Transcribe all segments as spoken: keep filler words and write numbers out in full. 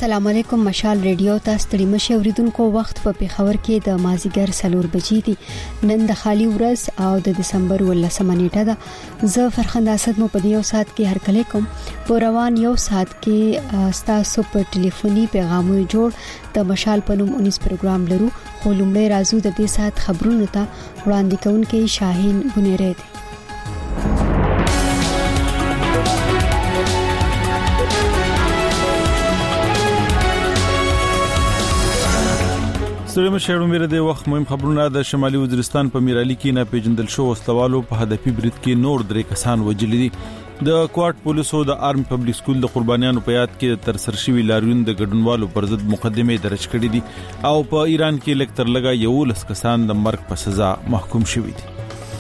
السلام علیکم. مشال ریډیو تاسو ته مشه اوریدونکو وخت په پیښور کې د مازیګر سلور بجې دي. نن د خالی ورځ او د دسمبر ولسمه نیټه ده. زه فرخنده اسد مو په یو ساعت کې هر کله کوم په روان یو ساعت کې تاسو په ټلیفوني پیغامونو جوړ د مشال په نوم انیس پروګرام لرو. خو لومړی راځو د دې ساعت خبرونو ته. وړاندې کوونکی شاهین بنيره دی. ستړي مشهور مېره د وخت مهم خبرونه. د شمالي وزیرستان په میرالي کې نه پیژندل شو وسلوالو په هدفي برید کې نور درې کسان وژل دي. د کوارټ پولیسو د آرمي پبلک سکول د قربانیانو په یاد کې تر سر شوی لاریون د ګډونوالو پر ضد مقدمه درج کړې دي او په ایران کې لکتر لګا یو لس کسان د مرګ په سزا محکوم شوي دي.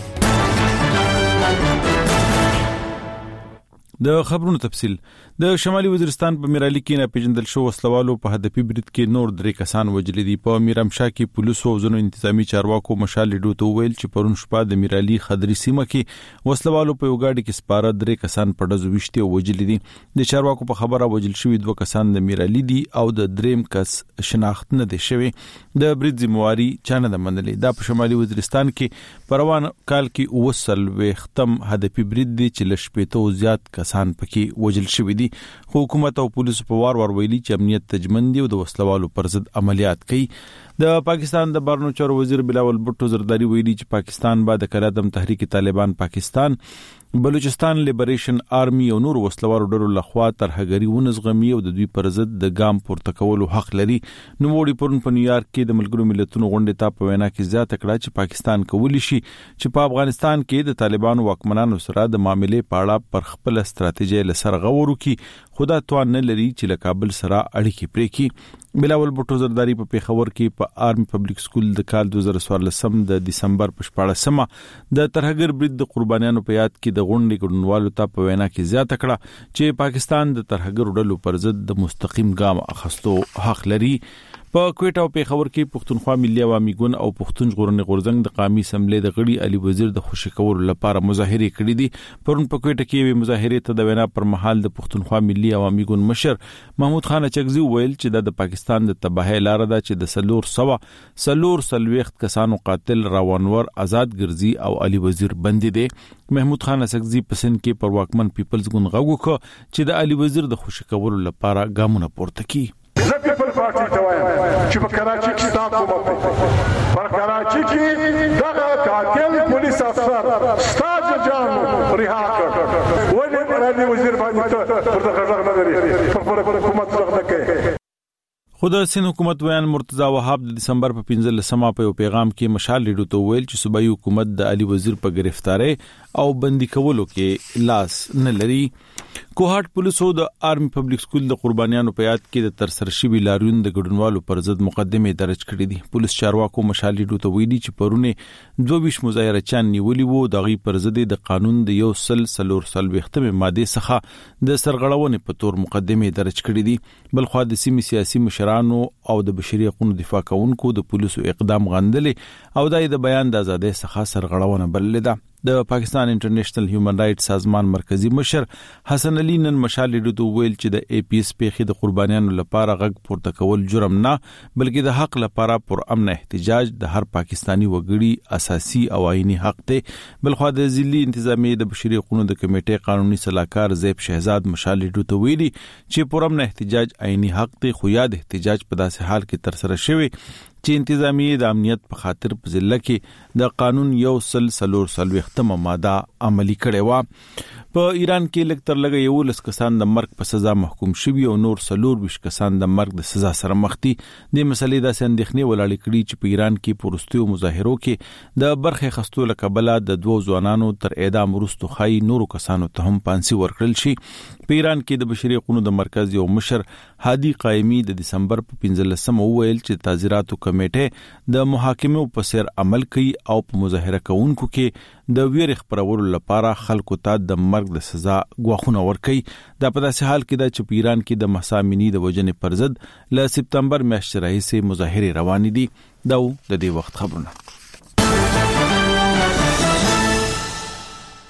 د خبرونو تفصيل. د شمالي وزیرستان په میرالي کې نه پیژندل شو وسلوالو په هدفي برید کې نور درې کسان وژل دي. په میرامشاه کې پولیسو او ځینو انتظامی چارواکو مشال ډو ته ویل چې پرون شپه د میرالي خضري سیمه کې وسلوالو په یو گاډي کې سپاره درې کسان په ډزو وشتي او وژل دي. د چارواکو په خبره وژل شوی دوه کسان د میرالي دي او د دریم کس شناخت نه دي شوی. د برید ذمہواری چانه د منلې. دا په شمالي وزیرستان کې پروان کال کې وسل وختم هدفي برید دي چې لشپېته زیات کسان پکې وژل شوی دي. حکومت او پولیسو په وار وار ویلي چې امنیت تجمن دي او د وسلوالو پر ضد عملیات کوي. د پاکستان د بهرنیو چارو وزیر بلاول بھټو زرداری ویلي چې پاکستان بعد کلادم تحریک طالبان پاکستان بلوچستان لیبریشن آرمی او نور وسلوالو ډلو لخوا ترهګری ونزغمي او د دوی پر ضد د ګام پورته کولو حق لري. نو وړي پرون په نیویارک کې د ملګرو ملتونو غونډې ته په وینا کې زیاته کړه چې پاکستان کولی شي چې په افغانستان کې د طالبانو واکمنانو سره د معاملې په اړه پر خپل ستراتیژي لسر غور وکړي. خدا توان نه لري چې له کابل سره اړیکې پرې کړي. بلاول بھټو زرداری په پیښور کې په آرمي پبلک سکول د کال دوه زره څوارلسم د دسمبر په شپاړسمه د ترهګر برید د قربانیانو په یاد کې د غونډې ګډونوالو ته په وینا کې زیاته کړه چې پاکستان د ترهګر ډلو پر ضد د مستقیم ګام اخیستو حق لري. په کوټه او پیښور کې پښتونخوا ملي عوامي ګوند او پښتون ژغورنې غورځنګ د قومي اسمبلی د غړي علي وزیر د خوشی کولو لپاره مظاهره کړې دي. پرون په کوټه کې وی مظاهره ته د وینا پر مهال د پښتونخوا ملي عوامي ګوند مشر محمود خان اچکزي ویل چې د پاکستان د تباہی لار ده چې د سلور سوا سلور سلويخت کسانو قاتل راونور آزاد ګرځي او علي وزیر بندي دي. محمود خان اچکزي په سن کې پر واکمن پیپلز ګوند غوښو چې د علي وزیر د خوشی کولو لپاره ګامونه پورته کړي. زه پیپل پارټي ته وایم چې په کراچي کې تاسو کومه پر کراچي کې دغه قاتل پولیس افسر ستاج جان رها کړ. ولې علي وزیر باندې پر دغه غږ نه لري پر حکومت غږ نه کوي. خود سین حکومت ویان مرتضی وهاب د دسمبر په پنځلسمه په یو پیغام کې مشال ریډیو ته ویل چې صوبایي حکومت د علي وزیر په گرفتاری او بندي کولو کې لاس نه لري. کوهاټ پولیسو د آرمي پبلک سکول د قربانیانو په یاد کې د تر سر شوی لاریون د ګډونوالو پر ضد مقدمه درج کړې دي. پولیس چارواکو مشال ریډیو ته ویلي چې پرونه دوه ویش مظاهره چان نیولې وو. د غي پر ضد د قانون د یو سل سلور سل وختمه ماده څخه د سرغړونې په تور مقدمه درج کړې دي. بل خو د سیمې سیاسي مشرانو او د بشري حقوقو دفاع کوونکو د پولیسو اقدام غندلې او د بیان د ازادۍ څخه سرغړونه بللې ده. د پاکستان انټرنیشنل هیومن رائټ سازمان مرکزی مشر حسن علي نن مشال ډو ویل چې د ای پی ایس پیخي د قربانیانو لپاره غږ پورته کول جرم نه بلکې د حق لپاره پر امن احتجاج د هر پاکستانی وګړي اساسي او آئینی حق دی. بلخو د ضلعي انتظامی د بشري حقوقو د کمیټې قانوني صلاحکار زیب شهزاد مشال ډو ویلي چې پر امن احتجاج آئینی حق دی. خو یاد احتجاج په داسې حال کې تر سره شوی چې انتظامی د امنیت په خاطر په ضلع کې د قانون یو سل سلور سلوختمه ماده عملی کړي و. په ایران کې لکتر لګ یو لس کسان د مرګ په سزا محکوم شوي او نور سلور بیش کسان د مرګ د سزا سره مخ دي. د مسلې د اندېښنې ولاړې کړي چې په ایران کې پرستیو مظاهرو کې د برخه خستو لقبله د دوه ځوانانو تر اعدام وروسته خای نورو کسانو ته هم پانسي ورکړل شي. په ایران کې د بشري حقوقو د مرکز یو مشر هادي قائمي د دسمبر په پنځلسمه ویل چې تعزیراتو کمیټه د محاکمو په سر عمل کوي او په مظاهره کوونکو کې د ویر خبرولو لپاره خلکو ته د مرګ د سزا غواخونه ورکوي. دا په داسې حال کې د چې په ایران کې د مسامنی د وجنې پر ضد ل سپتمبر میاشتې راهیسې مظاهره روان دي. دا د دې وخت خبرونه.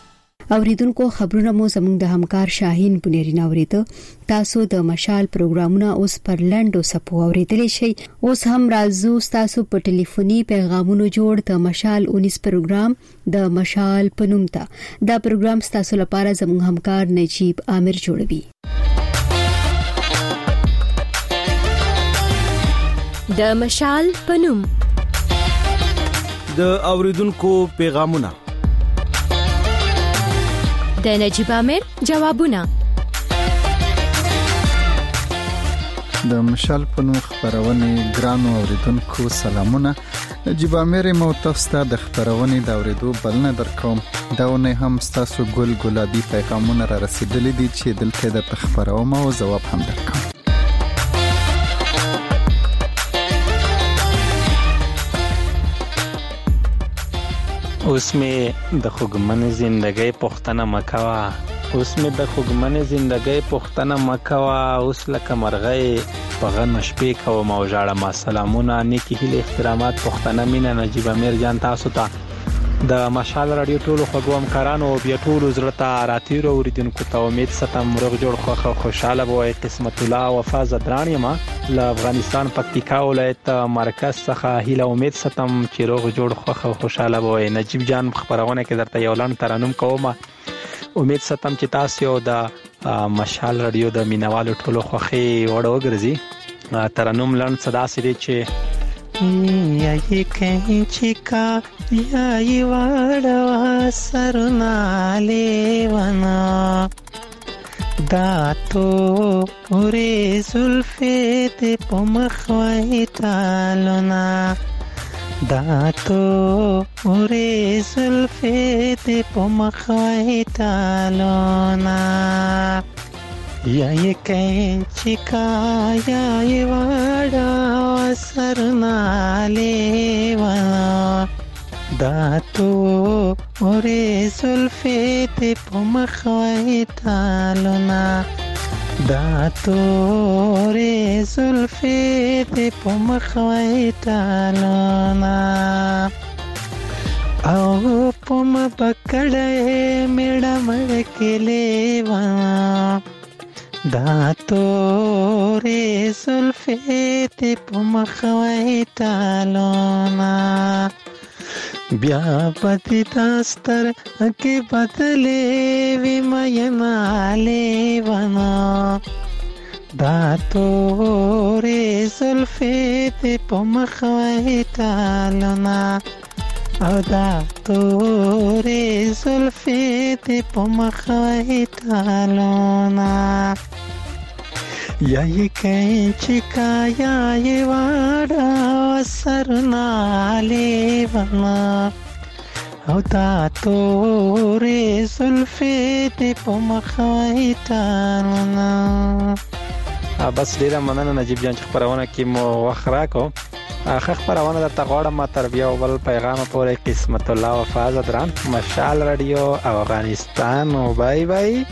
اوریدونکو خبرونه مو زموږ د همکار شاهین بنيري ناوریته. تاسو د مشال پروګرامونه اوس پر لنډو سپو اوریدلی شئ. اوس هم راځو تاسو په ټلیفوني پیغامونو جوړ د مشال اونیس پروګرام د مشال پنوم ته. دا پروګرام تاسو لپاره زموږ همکار نجیب عامر جوړوي. د مشال پنوم د اوریدونکو پیغامونه د نجیب عامر جوابونه. د مشال پنوم خبرونه ګرانو اوریدونکو سلامونه. نجیب عامر مو تاسو ته د خبرونه د اوریدو بلنه درکوم. داونه هم تاسو ګل ګلابي پیغامونه را رسیدلې دي چې دلته د خبرونه او جواب هم درکوم. اوس می د خوګمن زندګۍ پښتنه مکوا اوس می د خوګمن زندګۍ پښتنه مکوا اوس لکه مرغۍ په غن شپې کوم او ژړه ما سلامونه نیکی هیله احترامات پښتنه مینا نجیب عامر جان تاسو ته د مشال رادیو ټولو خوګوم کارانو بیا ټولو زړه ته راتیرو اوریدونکو ته امید ستم روغ جوړ خوخه خوشاله وای. قسمت الله وفا زدران یم له افغانستان پکتیکا ولایت مرکز څخه هیله امید ستم چې روغ جوړ خوخه خوشاله وای. نجیب جان خبرونه کې درته یو لاند ترانم کوم. امید ستم چې تاسو یو د مشال رادیو د مینوالو ټولو خوخي وړو ګرځي. ترانم لاند صدا سری چې یا یې کینچکا یا یې واړه سرناله ونا داتو اورې زلفې ته پمخوي تالونا داتو اورې زلفې ته پمخوي تالونا یا یې کینچکا یا یې واړه سرناله ونا داتو اورې زلفې ته پمخوي تالونا داتو اورې زلفې ته پمخوي تالونا او پم پکړې میړه مړکلې ونا داتو رې زلفې ته پمخوي تالونا بیا پتی تاستر کې بدلې وی میناله ونا داتو رې زلفې ته پمخوي تالونا او داتو رې زلفې ته پمخوي تالونا یا یې کینچکا یا یې واړه سرناله ونا او داتو رې زلفې ته پمخوي تالونا. بس ډیره مننه نجیب جان چې خبرونه کې مو وخرا کو. اخر خبرونه درته غواړم تر بیا ول پیغام پورې قسمت الله وفا زدران مشال رادیو افغانستان او بای بای.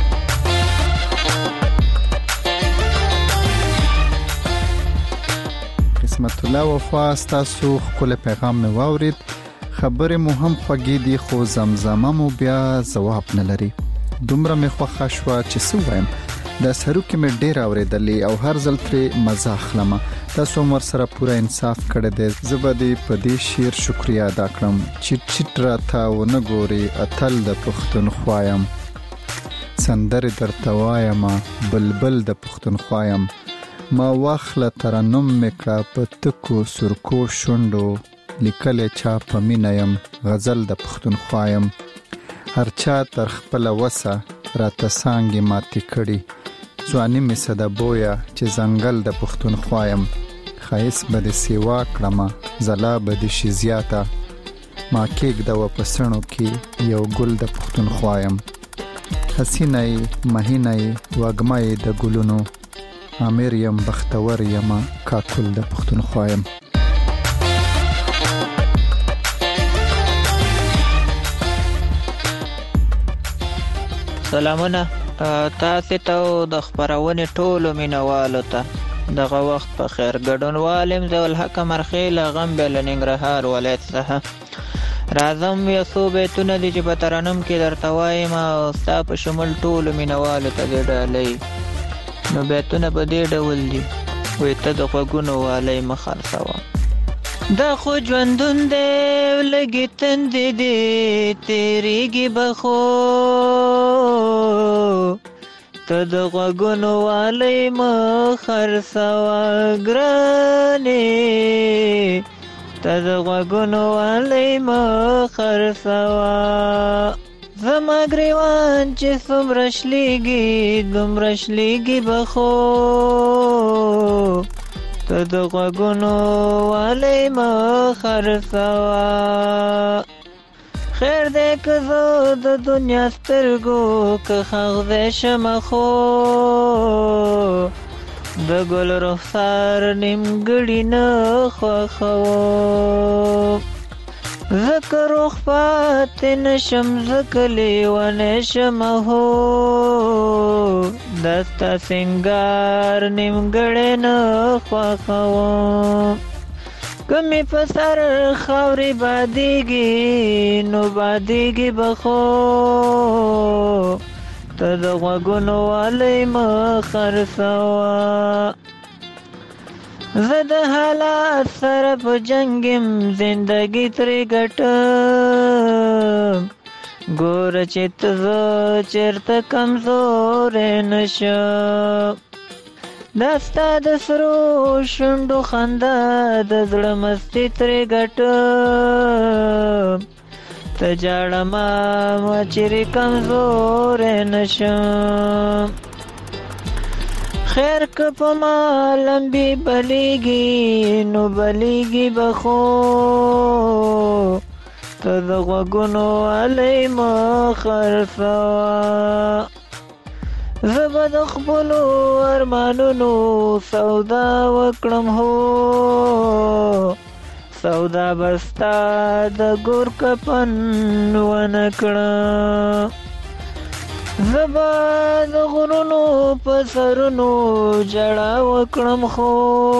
قسمت الله وفا تاسو خپل پیغام مې واورید. خبره مو هم خوږې دي خو زمزمه مو بیا جواب نه لري. دومره مې خوښه شو چې څه وایم. د سرو کې مې ډېر اورېدلې او هر ځل ترې مزه اخلم. تاسو مر سره پوره انصاف کړی دی. زبدي په دې شعر شکریا ادا کړم چې چټ راته ونه ګوري اتل د پښتونخوا یم. سندره درته وایم بلبل د پښتونخوا یم. ما واخله ترنم میکړه په تکو سرکو شونډو لیکل چا په مینه یم غزل د پښتونخوا یم. هر چا تر خپل وسه راته سانګې ماتې کړي. ځواني مې صدا بویا چې ځنګل د پښتونخوا یم. ښایست به دې سیوا کړمه ځلا به دې شي زیاته. ما کېږده و په سڼو کې یو ګل د پښتونخوا یم. حسینه یې مهینه یې وږمه یې د ګلونو. امیر یم بختور یم کاکل د پښتونخوا یم. سلامونه تاسو ته د خبرونه ټولو مینوالو ته دغه وخت په خیر ګډونوالم زول حق مرخیل غم بل ننګرهار ولایت څخه راځم یو څو بیتونه دي چې په ترنم کې درته وایم او ستا په شمول ټولو مینوالو ته دې ډالۍ. نو بیتونه په دې ډول دي، وایي ته د غوږونو والی مه خرڅوه. دا خو ژوندون دی لږې تندې دي تېرېږي به خو، ته د غوږونو والی مه خرڅوه ګرانې، ته د غوږونو والی مه خرڅوه. زما ګریوان چې څومره شلېږي دومره شلېږي به خو، ته د غوږونو والی مه خرڅوه. خیر دی که زه د دنیا سترګو که ښاغلی شمه خو، د ګل رخسار نیمګړي نه خوښوم. ځکه روغ پاتې نشم ځکه لیونی شمه هو، دا ستا سینګار نیمګړی نه خوښوم. که مې په سر خاورې بادېږي نو بادېږي به خو، ته د غوږونو والی مه خرڅوه. زه د حالات سره په جنګ یم زندګي ترې ګټم، ګوره چې ته زه چېرته کمزوری نشم. دا ستا د سرو شونډو خندا د زړه مستي ترې ګټم، ته جاړه ماما چیرې کمزوری نشم. خیر که په ما لمبې بلیږي نو بلیږي به خو، ته د غوږونو والی مه خرڅوه. زه به د خپلو ارمانونو سودا وکړم هو، سودا به ستا د ګور کفن ونه کړم. زه به د غرونو په سرونو جړه وکړم خو،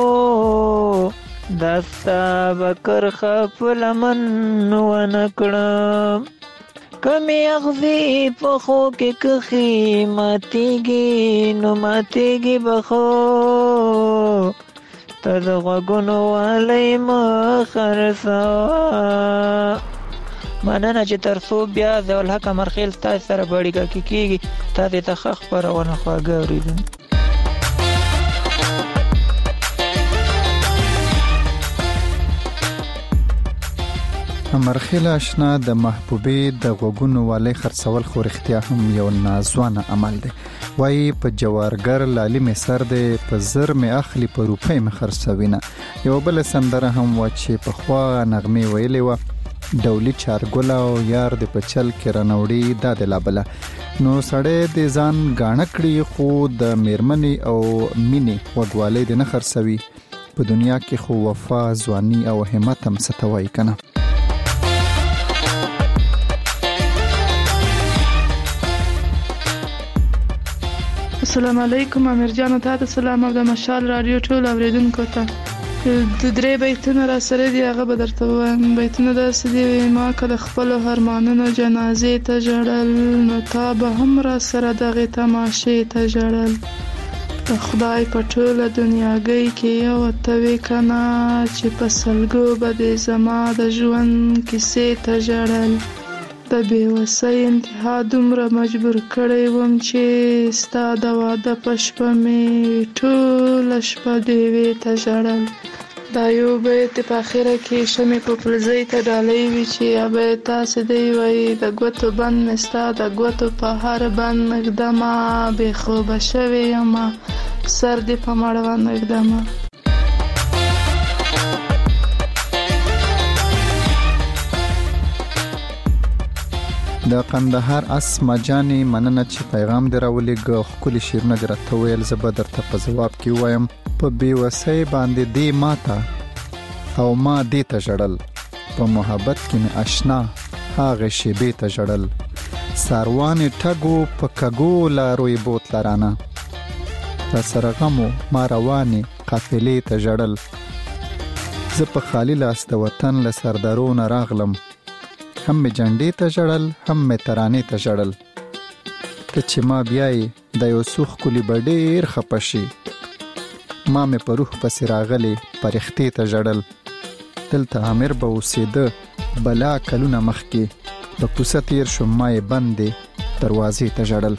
دا ستا به کرښه په لمن ونه کړم. که مې اغزي په خو کې کښي ماتېږي نو ماتېږي به خو، ته د غوږونو والی مه خرڅوه. مننه چې تر څو بیا ضیاءالحق امرخیل ستاسې سره په اړیکه کې کېږي. تاسې ته ښه خپرونه خواږه اورېدونکي. امرخیل اشنا د محبوبې د غوږونو والی خرڅول خو رښتیا هم یو نازوانه عمل دی. وایي په جوارګر لالي مې سر دی په زر مې اخلي په روپۍ مې خرڅوینه. یو بله سندره هم وه چې پخوا نغمې ویلې وه، ډولي چارګله او یار د په چل کې رانوړي دا د لابله. نو سړی د ځان ګاڼه کړي خو د میرمنې او مینې وګوالی د نه خرڅوي. په دنیا کې خو وفا ځواني او همت هم څه ته وایي که نه. السلام علیکم امیر جان، ته سلام او د مشال رادیو ټول اوریدونکو ته. د درې بیتونه را سره دي، هغه به درته ووایم. بیتونه داسې دي: ما کله خپلو ارمانونو جنازې ته ژړل، نو تا به هم را سره دغې تماشې ته ژړل. د خدای په ټوله دنیاګۍ کې یو ته وې که نه، چې په سلګو به دې زما د ژوند کیسې ته ژړل. د بېوسۍ انتها دومره مجبور کړی وم چې ستا د واده په شپه مې ټوله شپه ډېوې ته ژړل. دا یو بیت په اخره کې شمې په پلزۍ ته ډالۍ وي چې یا بیت تاسې دی وایي: د ګوتو بند مې ستا د ګوتو په هر بند نږدمه، بې خوبه شوې یمه سر دې په مړوند نږدمه. د قندهار اسمه جانې مننه چې پیغام دې راولېږه. ښکلي شعرونه دې راته وویل، زه به درته په ځواب کې ووایم: په بېوسۍ باندې دې ماته او ما دې ته ژړل، په محبت کې مې اشنا هغې شیبې ته ژړل. ساروانې ټګو په کږو لارو یې بوتله رانه، را سره غمو ما روانې قافلې ته ژړل. زه په خالي لاس د وطن له سردارو نه راغلم، هم می جنډې ته جړل هم می ترانې ته جړل ته چې ما بیاي د یو سوخ کلی بډیر خپشي ما می په روح پسې راغلي پرختې ته جړل دلته امیر به اوسېده بلا کلونه مخکې په کوڅه تیر شوم ما یې بندې دروازې ته جړل.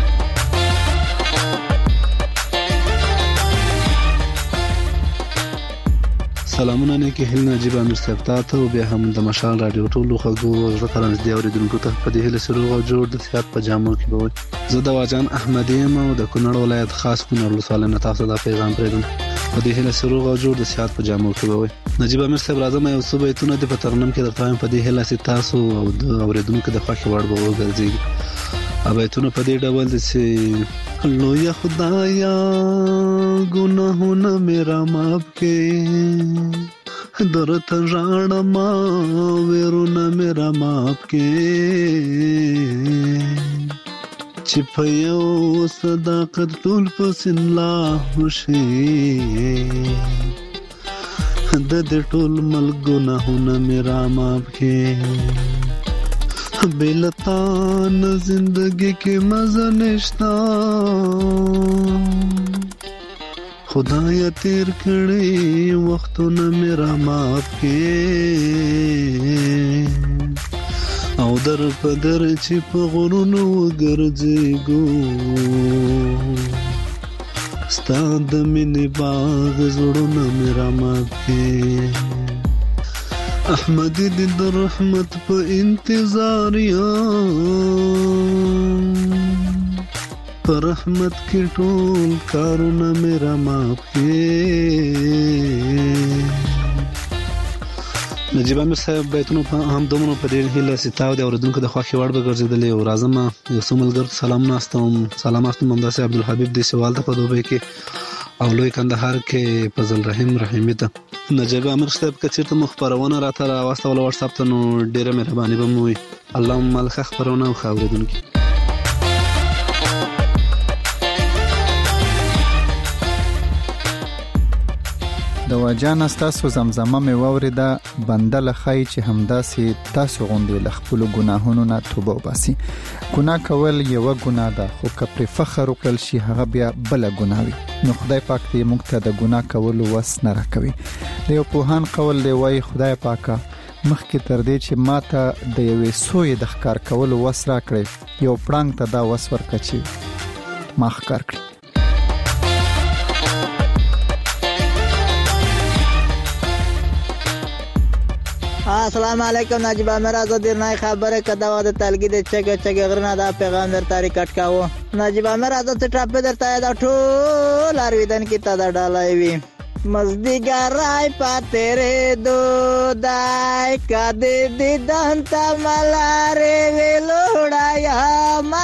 سلامونه نه کې هل نجيب امیر صاحب ته او بیا هم د مشال رادیو ټولو خلکو زړه ترانځ دی اوریدونکو ته په دې هله سره او جوړ د صحت په جامو کې به زه د واجان احمدی یم او د کونړ ولایت خاص کونړ ولسوالۍ نه تاسو د پیغام پرېږدم په دې هله سره او جوړ د صحت په جامو کې به نجيب امیر صاحب راځم یو څه بیتونه د پترنم کې درته په دې هله سي تاسو او د اوریدونکو د خوښ وړ به وګرځي ابیتونه په دې ډول دي چې لویا خدایا گناهونه میرا معاف کې درته ژړم ويرونه میرا معاف کې چې په یو صداقت ټول پسین لا وشي د دې ټول مل گناهونه میرا معاف کې بلتان زندگی کې مزه نشتا خدایا تیر کړي وختونه میرا معاف کې او در په در چې په غرونو وګرځېګو ستا د مینې باغ زړونه میرا معاف کې احمد دې د رحمت په انتظار یا پر رحمت کې ټول کارونه میرا معاف کې نجيب امیر صاحب بیتونو په هم دومره په ډېر هیله ستاو د اوریدونکو د خوښي وړ به ګرځېدلې او راځم یو څو ملګرو سلام ناستم سلام استم همداسې عبدالحبیب دې سوال ته په دوبۍ کې او لوی کندهار کې فضل رحیم رحیمي ته نجيب امیر صاحب که چېرته مو خپرونه راته راواستوله واتس اپ ته نو ډېره مهرباني به مو وي اللهم ملخه خپرونه او ښه اورېدونکي د واجان استاسو زمزمه مې واوریده بنده لخی چې همداسې تاسو غوندې له خپلو ګناهونو نه توبه وباسي ګناه کول یوه ګناه ده خو که پرې فخر وکړل شي هغه بیا بله ګناه وي نو خدای پاک دې موږ ته د ګناه کولو وس نه راکوي د یو پوهان قول دی وایي خدای پاکه مخکې تر دې چې ما ته د یوې سویې د ښکار کولو وس راکړې یو پړانګ ته دا وس ورکړه چې ما ښکار کړي. السلام علیکم نجيب امیر آزاد درنای خبره کدا و د تلګي د چګ چګ غرنا دا پیغام درته ریکټ کاوه نجيب امیر آزاد ټاپ درته دا ټول ارویدن کی تا دا ډالای وی مزدګرای پاتره دو دای کده دیدن تا ملاره ویلوړایا ما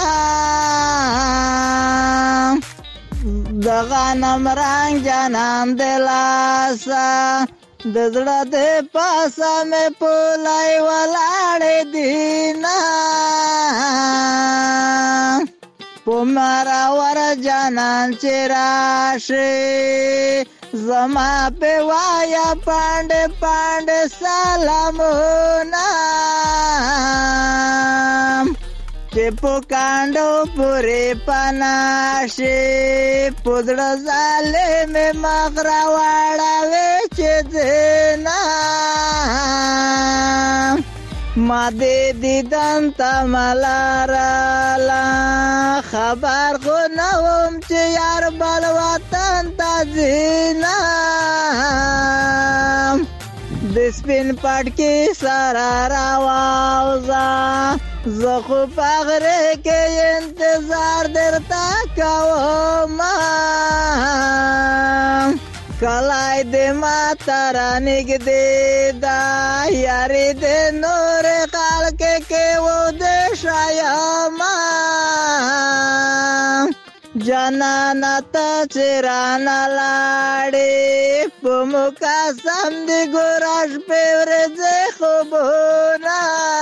دغه نمرنګ جانان دلاسا د زړه د پاسه مې پولای ولاړې دینا پمارا ور جانان چې راشي زما په وایا پاند پاند سلامونه چې په کاندو پورې پناشه پودړه ظالم مغرا واړه چې دینا ما دې دیدن تملارالا خبر خو نوم چې یار بل وطن ته دینا د سپین پټ کې سارا راوازا زخو پغره کې انتظار درتا کوم کلای دې ما تر نګدې دا یاري دې نور خلک کې و دې شایما جانا تا چران لاړې په مکا سم دې ګورش په ورځې خوبونه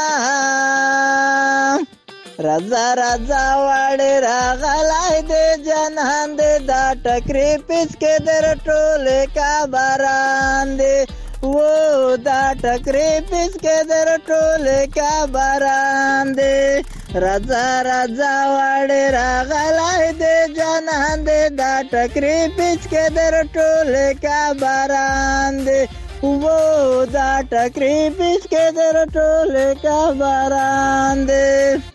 رضا رضا وړې راغلای دې جنان دې دا ټکرې پس کې در ټوله کا باران دې و دا ټکری پیس کې در ټوله کا باران دې راځه راځه وړې راغلای دې جانان دې دا ټکری پیس کې در ټوله کا باران دې و دا ټکری پیس کې در ټوله کا باران دې.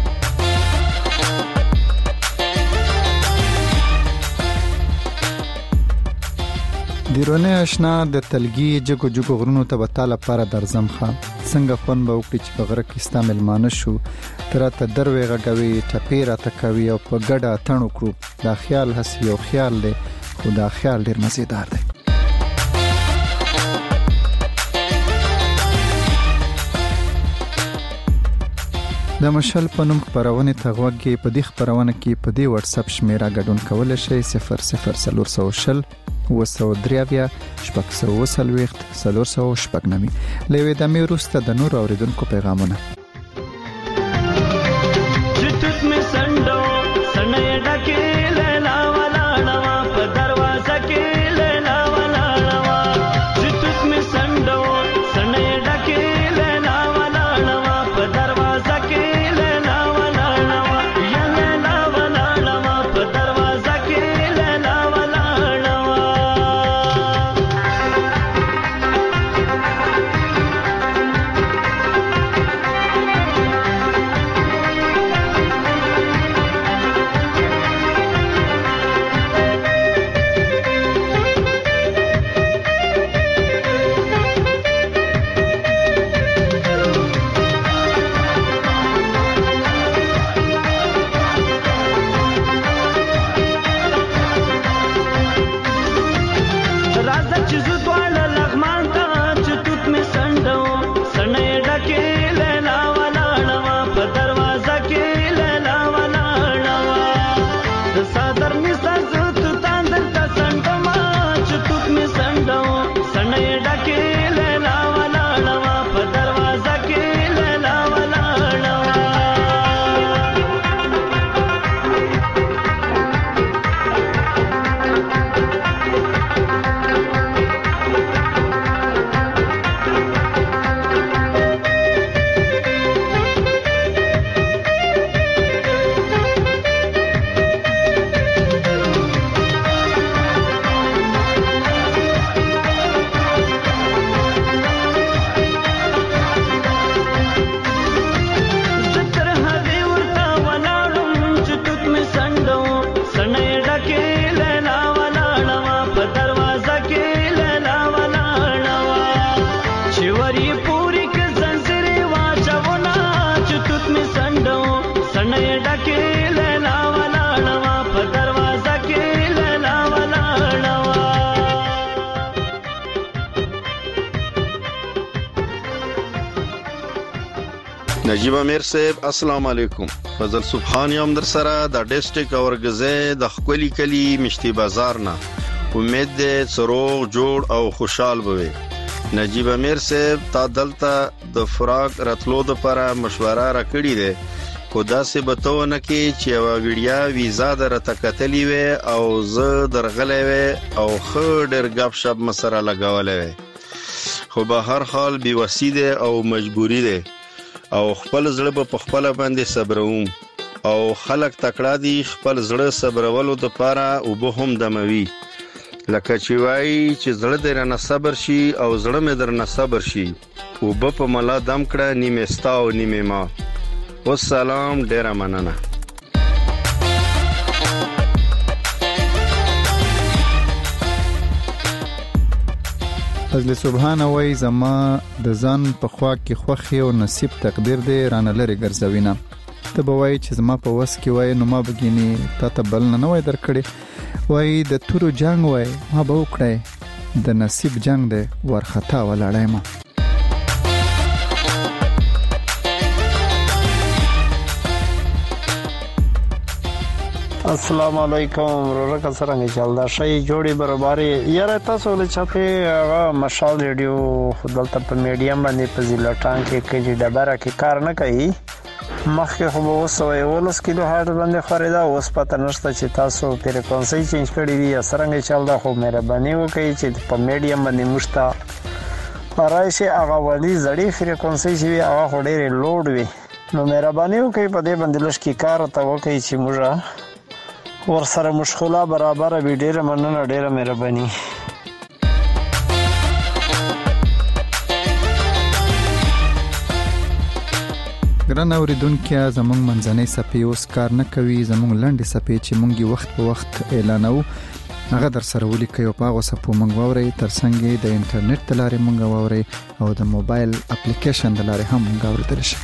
دیرونه آشنا د تلګي جګو جګو غرونو ته وتاله لپاره درځم خان څنګه خون به وکړي چې په غره کې استعمال مانه شو ترته دروي غږوي ټپیره تکوي او په ګډه تڼو کړو دا خیال هسي او خیال دی خو دا خیال ډیر مزیدار دی. د مشال په نوم خبرونه تغوږی په دې خبرونه کې په دې واتس اپ شمیره ګډون کول شي صفر صفر صفر صفر وسو دریاویا شپږ سوه سلويخت سلور سو شپږ نمي لوي د مې روسته د نور اوریدونکو پیغامونه. چټټ می سندو سنې ډکه لیلا والا نوا په دروازه کې لیلا والا نوا چټټ می سندو سنې ډکه لیلا والا نوا په دروازه کې لیلا والا نوا یا لیلا والا نوا په دروازه کې لیلا والا نجیب امیر صاحب السلام علیکم. فضل سبحان یم در سره د ډیسټریکټ اورګزې د خپلی کلی مشتي بازار نه امید دې سروغ جوړ او خوشحال بوي. نجیب امیر صاحب تا دلته د فراق راتلو د لپاره مشوره راکړی دی خو داسې بتو نه کې چې یو ویډیا ویزا درته کتلی وي او زه درغلې وي او خو ډېر غب شپ مسره لګولې وي خو به هر حال بي وسیده او مجبوری ده او خپل زړه په خپل باندې صبروم او خلک تکړه دي خپل زړه صبرولو د پاره او به هم دموي لکه چې وای چې زړه دې نه صبر شي او زړه مې در نه صبر شي او به په ملا دم کړه نیمه ستا او نیمه ما. والسلام ډیر مننه. فضل سبحان وای زما د ځان په خوا کې خوخي او نصیب تقدیر دې رانه لري ګرځوینه ته به وای چې زما په وس کې وای نو ما بګینی تا ته بل نه وای درکړي وای د تورو جنگ وای ما به وکړای د نصیب جنگ دې ورختا ولاړای ما. السلام علیکم ورکه څنګه چل دا شی جوړي برابرۍ یاره تاسو له چاپه هغه مشال ریډیو خدلته په میډیم باندې په ضلع ټانګ کې کې ډبره کې کار نه کوي مخکې خو به وسوي ولس کیلو هارت باندې خریدا اوس پته نشته چې تاسو فریکوئنسي چینج کړی وي څنګه چل دا خو مهرباني وکړئ چې په میډیم باندې مشته راشي هغه ولي زړی فریکونسي چې هغه خوري لوډ وي نو مهرباني وکړئ په دې باندې لږ کې کار ته وکړئ چې موږ ور سره مشغوله برابر وي. ډیره مننه، ډیره مهرباني. ګران اوریدونکو زموږ منځنۍ صفحې اوس کار نه کوي. زموږ لنډې صفحې چې موږ وخت په وخت اعلانو هغه در سره ولیکئ او په هغه صفحو موږ واورئ، ترڅنګ د انټرنیټ د لارې موږ واورئ او د موبایل اپلیکیشن د لارې هم موږ اوریدل شي.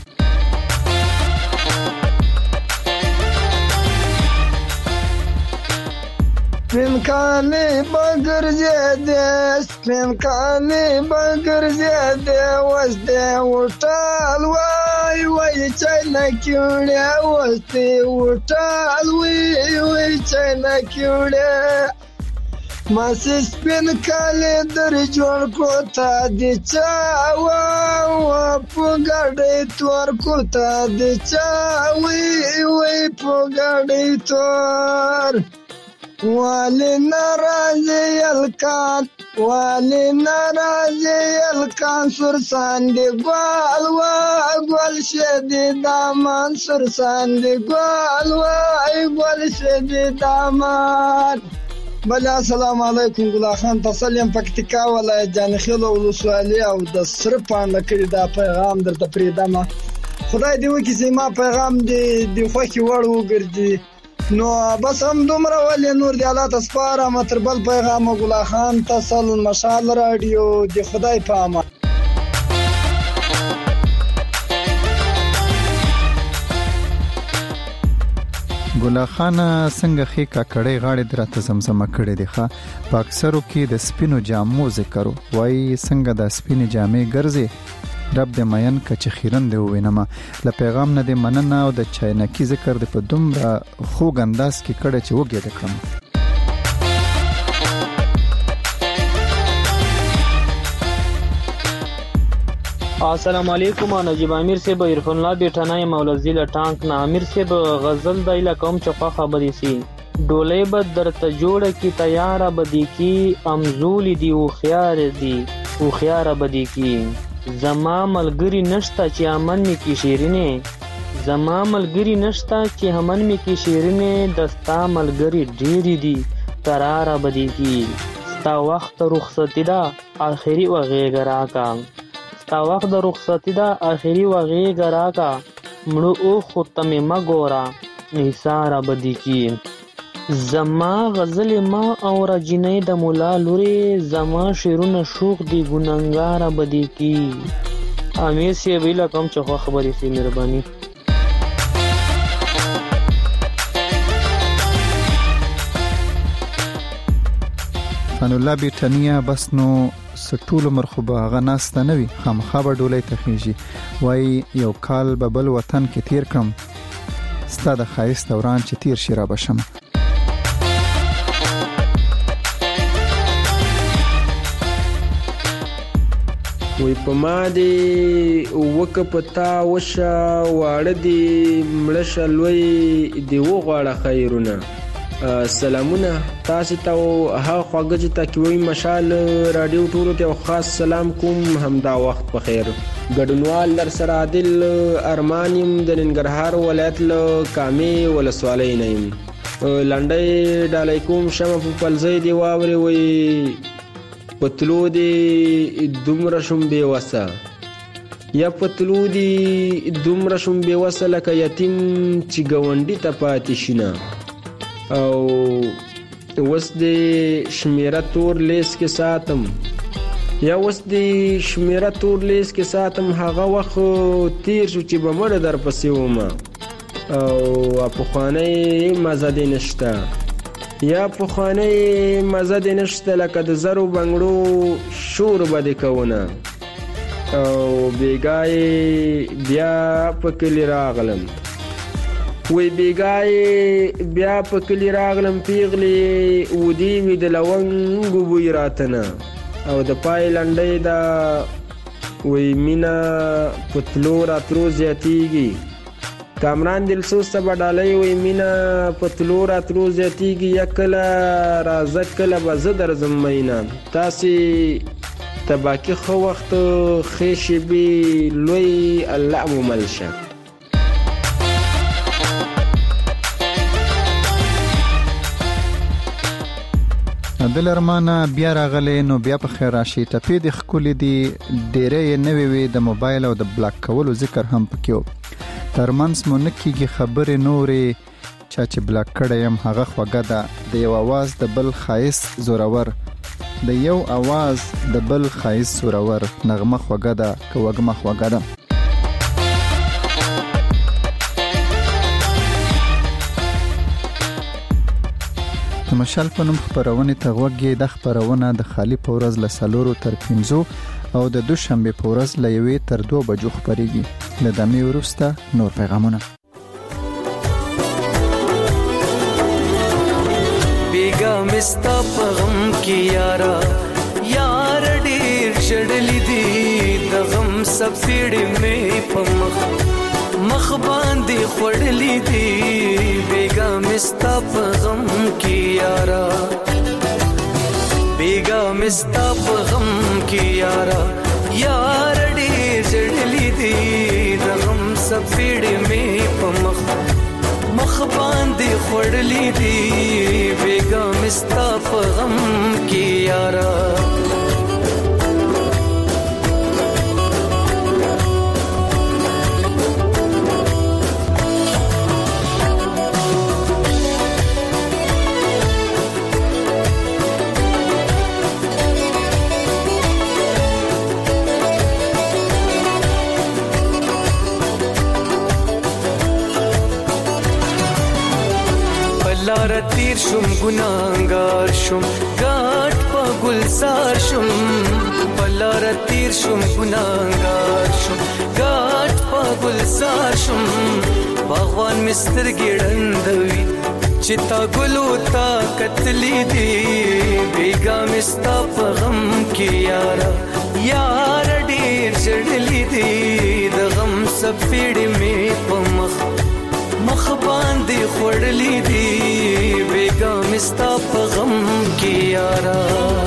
سپین کالی بگر زیده سپین کالی بگر زیده وسته وټال وای وای چاینا کیوړه وسته وټال وای وای چاینا کیوړه ما سپین کالی در جوړ کو تا د چا وا په ګړې تور کو تا د چا وای وای په ګړې تور والی نرازی الکان والی نرازی الکان سرسان دی گوال و گوال شدی دامان سرسان دی گوال و گوال شدی دامان. بله السلام علیکم. ګلا خان تسلیم پکتیکا ولایت جانخیل ولسوالي او د سر پاڼه کړی دا پیغام درته پریدمه. خدای دې وکړي چې ما پیغام دې د خوښي وړ وګرځي. نو بس هم دومره ولې نور دی الله تسپاره متر بل پیغام ګلا خان تسل مشال رادیو دی خدای په امان. ګلا خان څنګه خې کاکړې غاړې درته زمزمه کړې دي ښا په اکثرو کې د سپینو جامو ذکر وای څنګه د سپینې جامې ګرځي رب دې مین کچ خیرن دی وینما ل پیغام نه دې مننه او د چاینکی ذکر دې په دومره خوږ انداز کې کړه چې وګې دکړم. السلام علیکم. نجیب امیر سے به عرفان الله بیٹانای مولزی له ټانک نه امیر سے به غزل دایله کوم چپا خبرې سي ډولې بد درته جوړه کی تیار بدی کی امزول دی او خيار دی او خيار بدی کی زما ملګری نشتا چې امن می کی شیرینه زما ملګری نشتا چې همن می کی شیرینه دستا ملګری ډیری دی قرار بدی کی ستا وخت رخصتی دا اخری و غیګرا کا ستا وخت د رخصتی دا اخری و غیګرا کا مړو او ختمه مګورا نثار بدی کی زما غزل ما او رجنې د مولا لوري زما شیرونه شوق دی ګننګار بدی کی امیر سی ویلا کوم چې خبرې سي مهرباني. فن الله بیٹنیا بس نو سټول مرخوبه غناسته نوي خامخا به ډولې تخیږي وای یو کال به بل وطن کې تیر کړم ستاد خایست دوران چې تیر شیرا بشم. وی په ما دی وک پتا وشا واړه دی مړشه لوی دی وغواړه خیرونه. سلامونه تاسو ته ها خواږه ته کوي مشال رادیو ټولو ته خاص سلام کوم همدا وخت په خیر. ګډونوال در سره عادل ارمانیم د ننګرهار ولایت له کامې ولسوالۍ نه یم. لنډۍ ډالۍ کوم شمه په پلځۍ دی واوري وي پتلو دی دومره شم بے وسه یا پتلو دی دومره شم بے وسه لکه یتیم چې ګونډي ته پاتې شینه او وس دی شمیره تور لیس کې ساتم یا وس دی شمیره تور لیس کې ساتم هغه وخت تیر شو چې به مړه در پسې ومه او په خوانې مزه دی نشته یا په خوانې مزه دی نشته لکه د زرو بنګړو شور به دی کوونه او بیګای بیا په کلی راغلم وی بیګای بیا په کلی راغلم پیغلی ودی وی د لونګو بوی راتنه او د پای لنډۍ دا وی مینا پتلو راترو زیاتیږي. کامران دلسوز ته بډالۍ وی مینا پتلو راترو زیاتیږي یا کله رازه کله به زه درځم مینا تاسې ته باقي خو وخت ښې شېبې لوی الله مو مل شه. دل ارمانه بیا راغلی نو بیا په خیر راشي. ټپې د ښکلې دي ډېرې یې نوې وي د موبایل او د بلاک کولو ذکر هم پکې و. ترمنځ مو نه کېږي خبرې نورې چا چې بلاک کړی یم هغه خوږه ده. د یو اواز د بل ښایست زورور د یو اواز د بل ښایست زورور نغمه خوږه ده که وږمه خوږه ده. د مشال په نوم خپرونې ته غوږ یې. د خپرونه د خالي په ورځ له څلورو تر پنځو او د دوشنبې په ورځ له یوې تر دوه بجو خپرېږي. له دمې وروسته نور پیغامونه. بیګا مستا په غم کې یارا یار ډېر شړلې دي د غم سپېړې مې په مخ مخ باندې خړلې دي. بیګا مستا په غم کې یارا بیګا مستا په غم کې یارا یار ډېر شړلې دي د غم سپېړې مې په مخ مخ باندې خړلې دي. بیګا مستا په غم کې یارا لار تیر شم ګناهګار شم ګاټ په ګلزار شم بلار تیر شم ګناهګار شم ګاټ په ګلزار شم باغوان مستر ګړندوي چې تا ګلو تا کتلې دي. بیګا مستا په غم کې یارا یار ډېر جړلې دي د غم سپېړې مې په مخ مخ باندې خړلې دي. بیګا مستا په غم کې یارا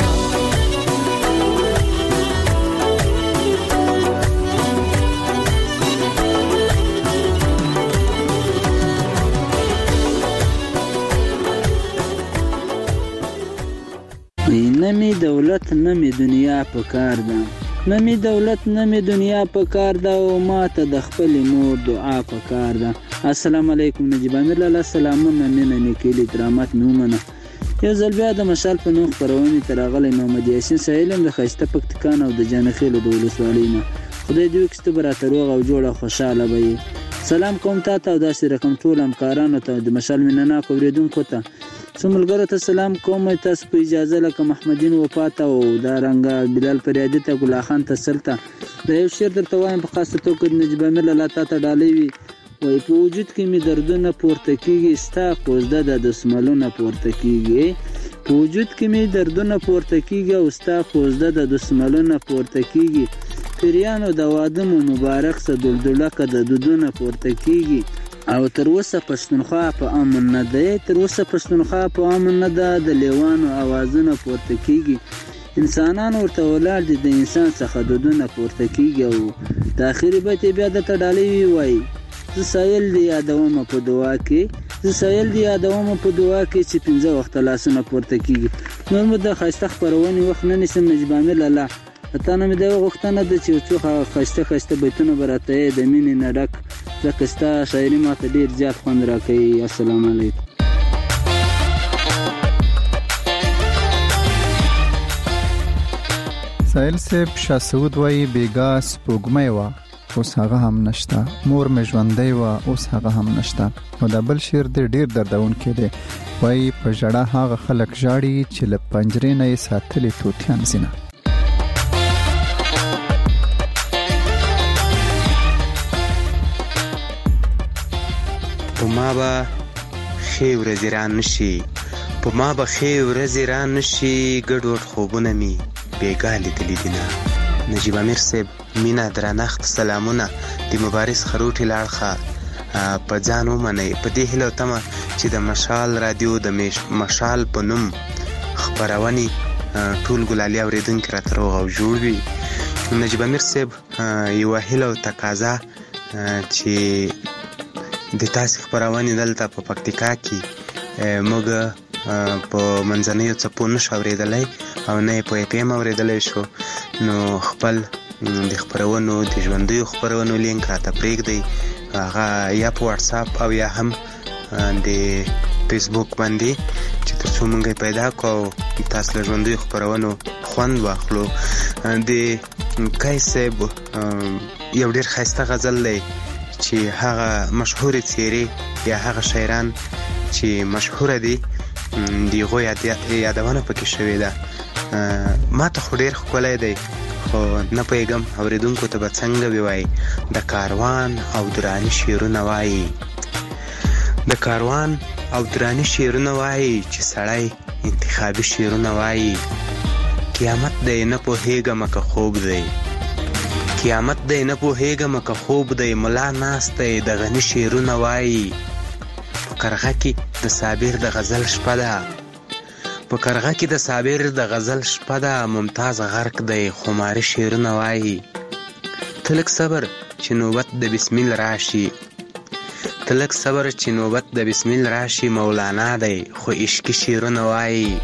نه می دولت نه می دنیا په کار ده نه می دولت نه می دنیا په کار ده او ما ته د خپل مور دعا په کار ده. السلام علیکم نجیب امیر لاله سلامونه مینه نیکلی درامات میومنه. یو ځل بیا د مشال په نوم خپرونې ته راغلی محمد یاسین سایلم د ښایسته پکتیکان او د جانخیلو د ولسوالۍ نه. خدای دې وکړي چې ته به راته روغ او جوړ او خوشحاله به یې. سلام کوم تا ته او داسې رقم ټول همکارانو ته د مشال مینهناکو اورېدونکو ته څو ملګرو ته سلام کوم. تاسو په اجازه لکه محمدین وفات او دا رنګه بلال فریادي ته ګلا خان ته سلطه د یو شعر درته وایم په خاصه توګه د نجیب امیر لاله تا ته ډالۍ وي. وای په وجود کې می دردونه پورته کیږي ستا کوزده د دسملونه پورته کیږي. په وجود کې می دردونه پورته کیږي او ستا کوزده د دسملونه پورته کیږي. پیریانو د واده مو مبارک سه دلدلکه د دودونه پورته کیږي. او تر اوسه پښتونخوا په امن نه ده. تر اوسه پښتونخوا په امن نه ده. د لیوانو اوازونه پورته کیږي. انسانان ورته ولاړ دي د انسان څخه دودونه پورته کیږي. او د اخري بیت بیا د تډالې وای زه سایل دی یادوم په دعا کې زه سایل دی یادوم په دعا کې چې پنځه وخت لاسونه پورته کیږي. نور مو د خاصه خبرونه وخت نه نسم نجیب امیر لاله ته نه مې د غوښتنه د چې څو خاصه خاصه بیتونه براته د مینې نډک ځکه ستا شاعري ماته ډیر زیات خوند راکوي. السلام علیکم. سایل صاحب شاه سعود وای بیګا سپوږمۍ وا اوس هغه هم نشته. مور مې ژوندۍ وا اوس هغه هم نشته. او دا بل شعر دې ډیر دردونکې دی. وای په ژړا هغه خلک ژاړي چې له پنجرې نه یې ساتلې توتیان زینه. په ما به ښې ورځې را نشي په ما به ښې ورځې را نشي ګډوډ خوبونه مې بېګا لیدلي دینه. نجیب امیر صاحب مینا درنښت سلامونه د مبارز خروټي لاړخه په ځان ومنئ. په دې هیله تمه چې د مشال رادیو د مشال په نوم خپرونې ټول ګلالي اوریدونکي راته روغ او جوړ وي. نجیب امیر صاحب یوه هیله او تقاضا چې د تاسې خپرونې دلته په پکتیکا کې موږ په منځنیو څپو نشو اورېدلی او نه یې په اف ام اورېدلی شو، نو خپل د خپرونو د ژوندیو خپرونو لینک راته پرېږدئ، هغه یا په واتساپ او یا هم د فیسبوک باندې، چې تر څو موږ یې پیدا کړو او تاسو له ژوندیو خپرونو خوند واخلو. د قیس صاحب یو ډېر ښایسته غزل دی چې هغه مشهورې څیرې یا هغه شاعران چې مشهوره دي د هغو یادونه پکې شوې ده. ما ته خو ډېر ښکلی دی، خو نه پوهېږم اورېدونکو ته به څنګه ووایي. د کاروان او دراني شعرونه وایي، د کاروان او دراني شعرونه وایي چې سړی انتخابي شعرونه وایي. قیامت دی نه پوهېږم که خوب دی، قیامت دی نه پوهېږم که خوب دی، ملا ناست دی د غني شعرونه وایي. په کرغه کې د صابر د غزل شپه ده، په کرغه کې د صابر د غزل شپه ده، ممتاز غرق دی خماري شعرونه وایي. ته لږ صبر چې نوبت د بسمیل راشي، ته لږ صبر چې نوبت د بسمیل راشي، مولانا دی خو عشقي شعرونه وایي.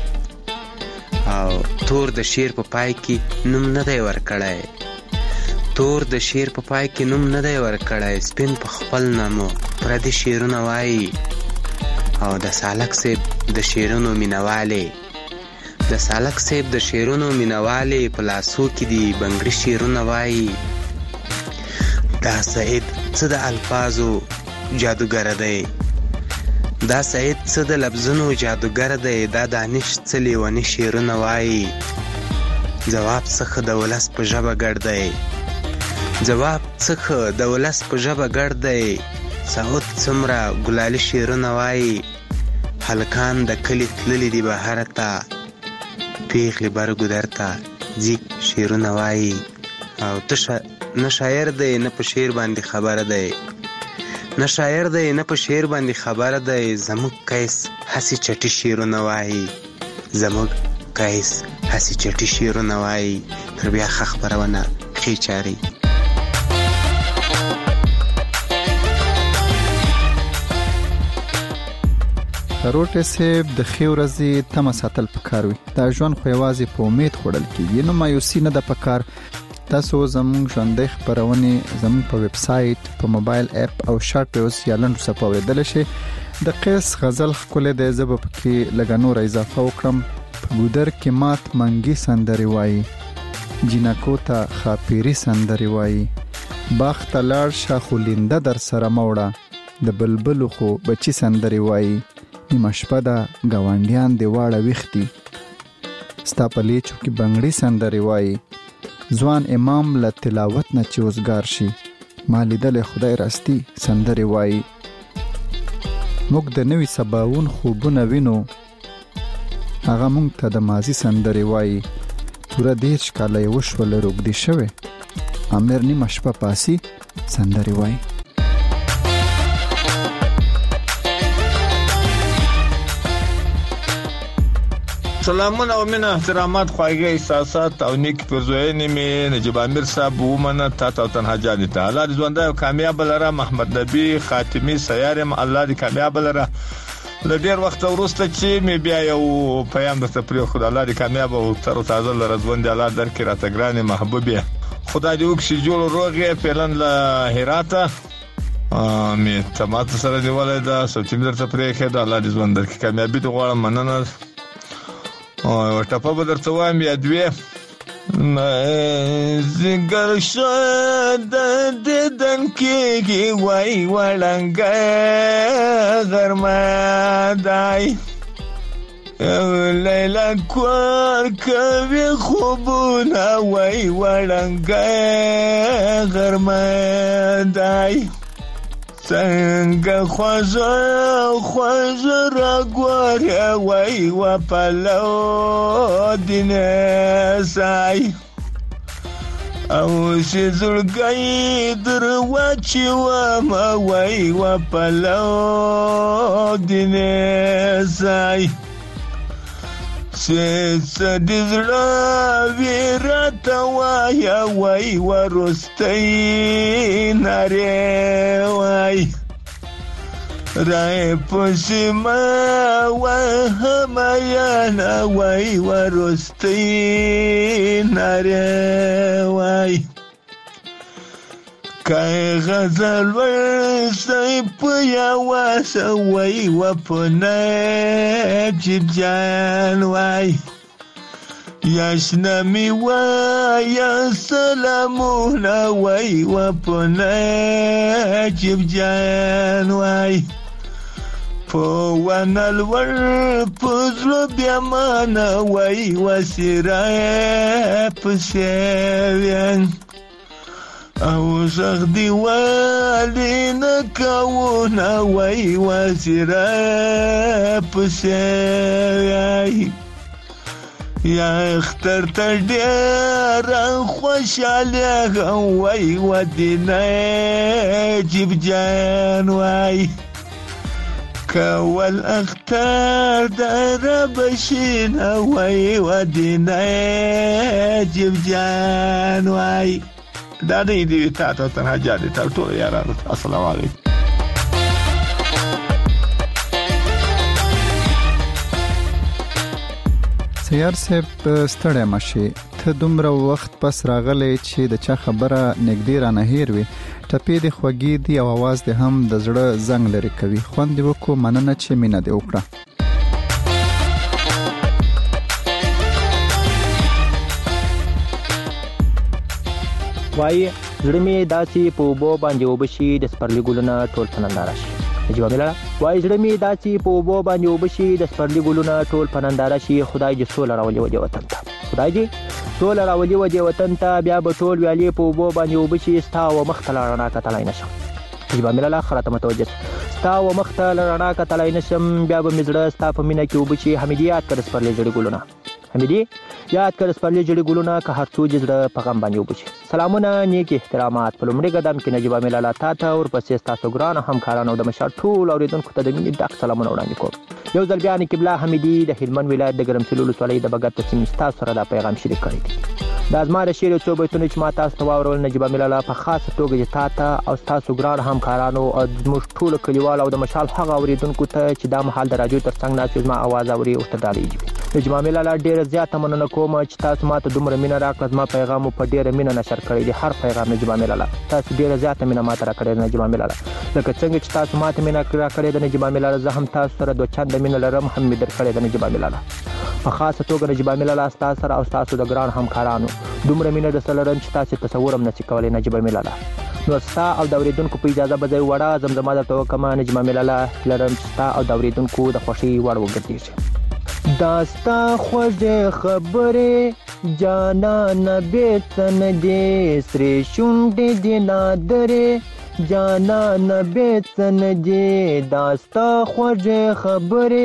او تور د شعر په پای کې نوم نه دی ورکړی، تور د شعر په پای کې نوم نه دی ورکړی، سپین په خپل نامو پردي شعرونه وایي. او د سالک صاحب د شعرونو مینوالی، د سالک صاحب د شعرونو مینوالی، په لاسو کې دی بنګړي شعرونه وایي. دا سعید څه د الفاظو جادوګر دی، دا سعید څه د لفظونو جادوګر دی، دا دانش څه لیوني شعرونه وایي. جواب څخه د ولس په ژبه ګډ دی، جواب څخه د ولس په ژبه ګډ دی، سعود څومره ګلالي شعرونه وایي. هلکان د کلي تللي دي بهر ته، پیغلې برګودر ته ځي شعرونه وایي. او ته نه شاعر دی نه په شعر باندې خبره دی، نه شاعر دی نه په شعر باندې خبره دی، زموږ قیس هسې چټي شعرونه وایي، زموږ قیس هسې چټي شعرونه وایي. تر بیا ښه خپرونه ښې چارې. روټه صاحب د ښې ورځې تمه ساتل پکار وي، دا ژوند خو یوازې په امید خوړل کېږي، نو مایوسي نه ده پکار. تاسو زموږ ژوندۍ خپرونې زموږ په ویب سایټ، په موبایل اپ او شارټ ویوز یا لنډو څپو اورېدلی شئ. د قیس غزل ښکلی دی، زه به پکې لږه نوره اضافه وکړم. په ګودر کې مات منګي سندرې وایي، جینکو ته خاپیري سندرې وایي. باغ ته لاړ شه خو لینده در سره مه وړه، د بلبلو خو بچي سندرې وایي. نیمه شپه ده ګاونډیان دې واړه ویښ دي، ستا په لیچو کې بنګړي سندرې وایي. ځوان امام له تلاوت نه چې اوزګار شي، ما لیدلی خدای راستي سندرې وایي. موږ د نوي سباوون خوبونه وینو، هغه موږ ته د ماضي سندرې وایي. پوره دېرش کاله یې وشوله روږدي شوې، امیر نیمه شپه پاسي سندرې وایي. سلامونه او مینه احترامات خواږه احساسات او نیک پرزوینې می نجیب امیر صاحب ومنه تا ته تنها جان ته الله دې ژوندۍ او کامیاب لره. محمد نبی خاتمی سیارم الله دې کامیاب لره. له ډیر وخت وروسته چې می بیا یو پیغام درته پرې خدای الله دې کامیاب او تر او تازه لره ژوند الله درکې راته ګرانې محبوبې خدای دې وکړي جوړ روغې پلن له هراته می تمات سره دی ولدا سوتیم درته پرې خې دا الله دې ژوند درکې کامیابی دې غواړم مننه. او ټپه به درته وایم یا دوې زنګر شد دیدن کېږي وای وړنګه غرمه دی لیلا کور کوي خوبونه وای وړنګه غرمه دی څنګه خوځه خوځه راګوره وای و پلو دینه سای او چې زړګی در واچي و ما وای و پلو دینه سای چې سې زړه ویرته وایا وای ورستۍ نارې وای رای پسې ما وهم یا نه وای ورستۍ نارې وای کای غزل ورسې په یواس وای و په نجیب جان وای یاشنا می وای سلامونه وای و په نجیب جان وای په ونل ور پزلو بیا مانا وای و سیرای پسیوین او زغ دیوالی نکاونا وای وزیره پسیوی یا اختر تر دیر خوشحالی وای و دینه جیب جان وای کول اختر در بشین وای و دینه جیب جان وای دا نه دی تا ته تنها جادي تل ټول یارانو السلام علیکم سیار صاحب ستړی مشي ته دومره وخت پس راغلی چې د چا خبره نګدې را نه هیر وي ټپې د خوږې دی او आवाज د هم د زړه زنګ لري کوي خوند وکړو مننه چې مینه دی وکړه وای زړه می داسي په وبو باندې وبشي د سپرلی ګلونه ټول پننداره شي جواب ملا وای زړه می داسي په وبو باندې وبشي د سپرلی ګلونه ټول پننداره شي خدای دې سول راولي ودی وطن ته خدای دې سول راولي ودی وطن ته بیا به ټول ویالي په وبو باندې وبشي ستا و مختل رڼا کتلای نشم جواب ملا خرته متوجه ستا و مختل رڼا کتلای نشم بیا به مزړه ستا په مینه کې وبشي حمیدیات کړ سپرلی جوړ ګلونه حمیدی یاد کړ سپرلی جوړ ګلونه که هر څو جزړه په غم باندې وبشي سلامونه نیک احترامات په لومړي قدم کې نجيبه ملاله تا ته او پسې تاسو ګران همکارانو د مشال ټول اوریدونکو ته د مینې ډاک سلامونه وړاندې کوم یو ځل بیا قبله حمیدی د هلمند ولایت د ګرمسلول ولسوالۍ د بغت تسمې تاسو سره د پیغام شریک کړی دی د ازماره شیر څو بیتونه چې ما تاسو ته واورول نجيبه ملاله په خاصه توګه تا ته او تاسو ګران همکارانو او موږ ټول کلیوال او د مشال هغه اوریدونکو ته چې د محل د راډیو ترڅنګ ناسې ما आवाज اوري او تدالي نجيبه ملاله ډیره زیاته مننه کوم چې تاسو ماته دومره مینه راکړه ما پیغام په ډیره مینه نشر کړی دی هر پیغام نجيبه ملاله تاسو ډیره زیاته مینه ماته راکړه نجيبه ملاله لکه څنګه چې تاسو ماته مینه راکړه د نجيبه ملاله زه هم تاسو سره دوه چند مینه لرم هم می درکړه د نجيبه ملاله په خاصه توګه نجيبه ملاله تاسو سره او تاسو د ګران همکارانو دومره مینه د سلرن چې تاسو تصور هم نشئ کولای نجيبه ملاله نو ستا او د اوریدونکو په اجازه به ځای وړه زمزمه درته وکم نجيبه ملاله لرم چې ستا او د اوریدونکو د خوښي وړ وګرځي داستا خوږه خبره جانان بیتن دې سری شونډې دې نادره جانان بیتن دې داستا خوږه خبره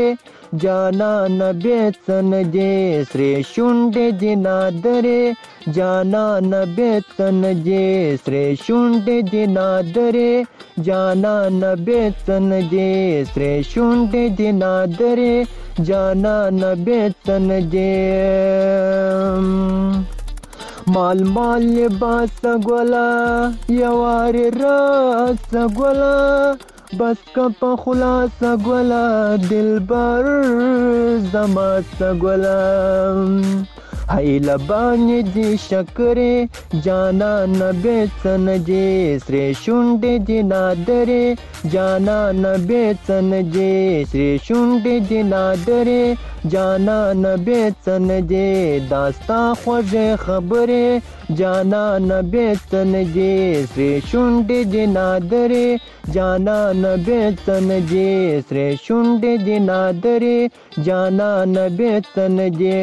جانان بیتن دې سری شونډې دې نادره جانان بیتن دې سری شونډې دې نادره جانان بیتن دې سری شونډې دې نادره جانان بیتن دې مال مال لباس ګولا یوار راس ګولا بس کپ خلاص ګولا دلبر زما ګولا هاي لبانې دې شکرې جانان بیتن دې سری شونډې دې نادره جانان بیتن دې سری شونډې دې نادره جانان بیتن دې داستا خوږه خبره جانان بیتن دې سری شونډې دې نادره جانان بیتن دې سری شونډې دې نادره جانان بیتن دې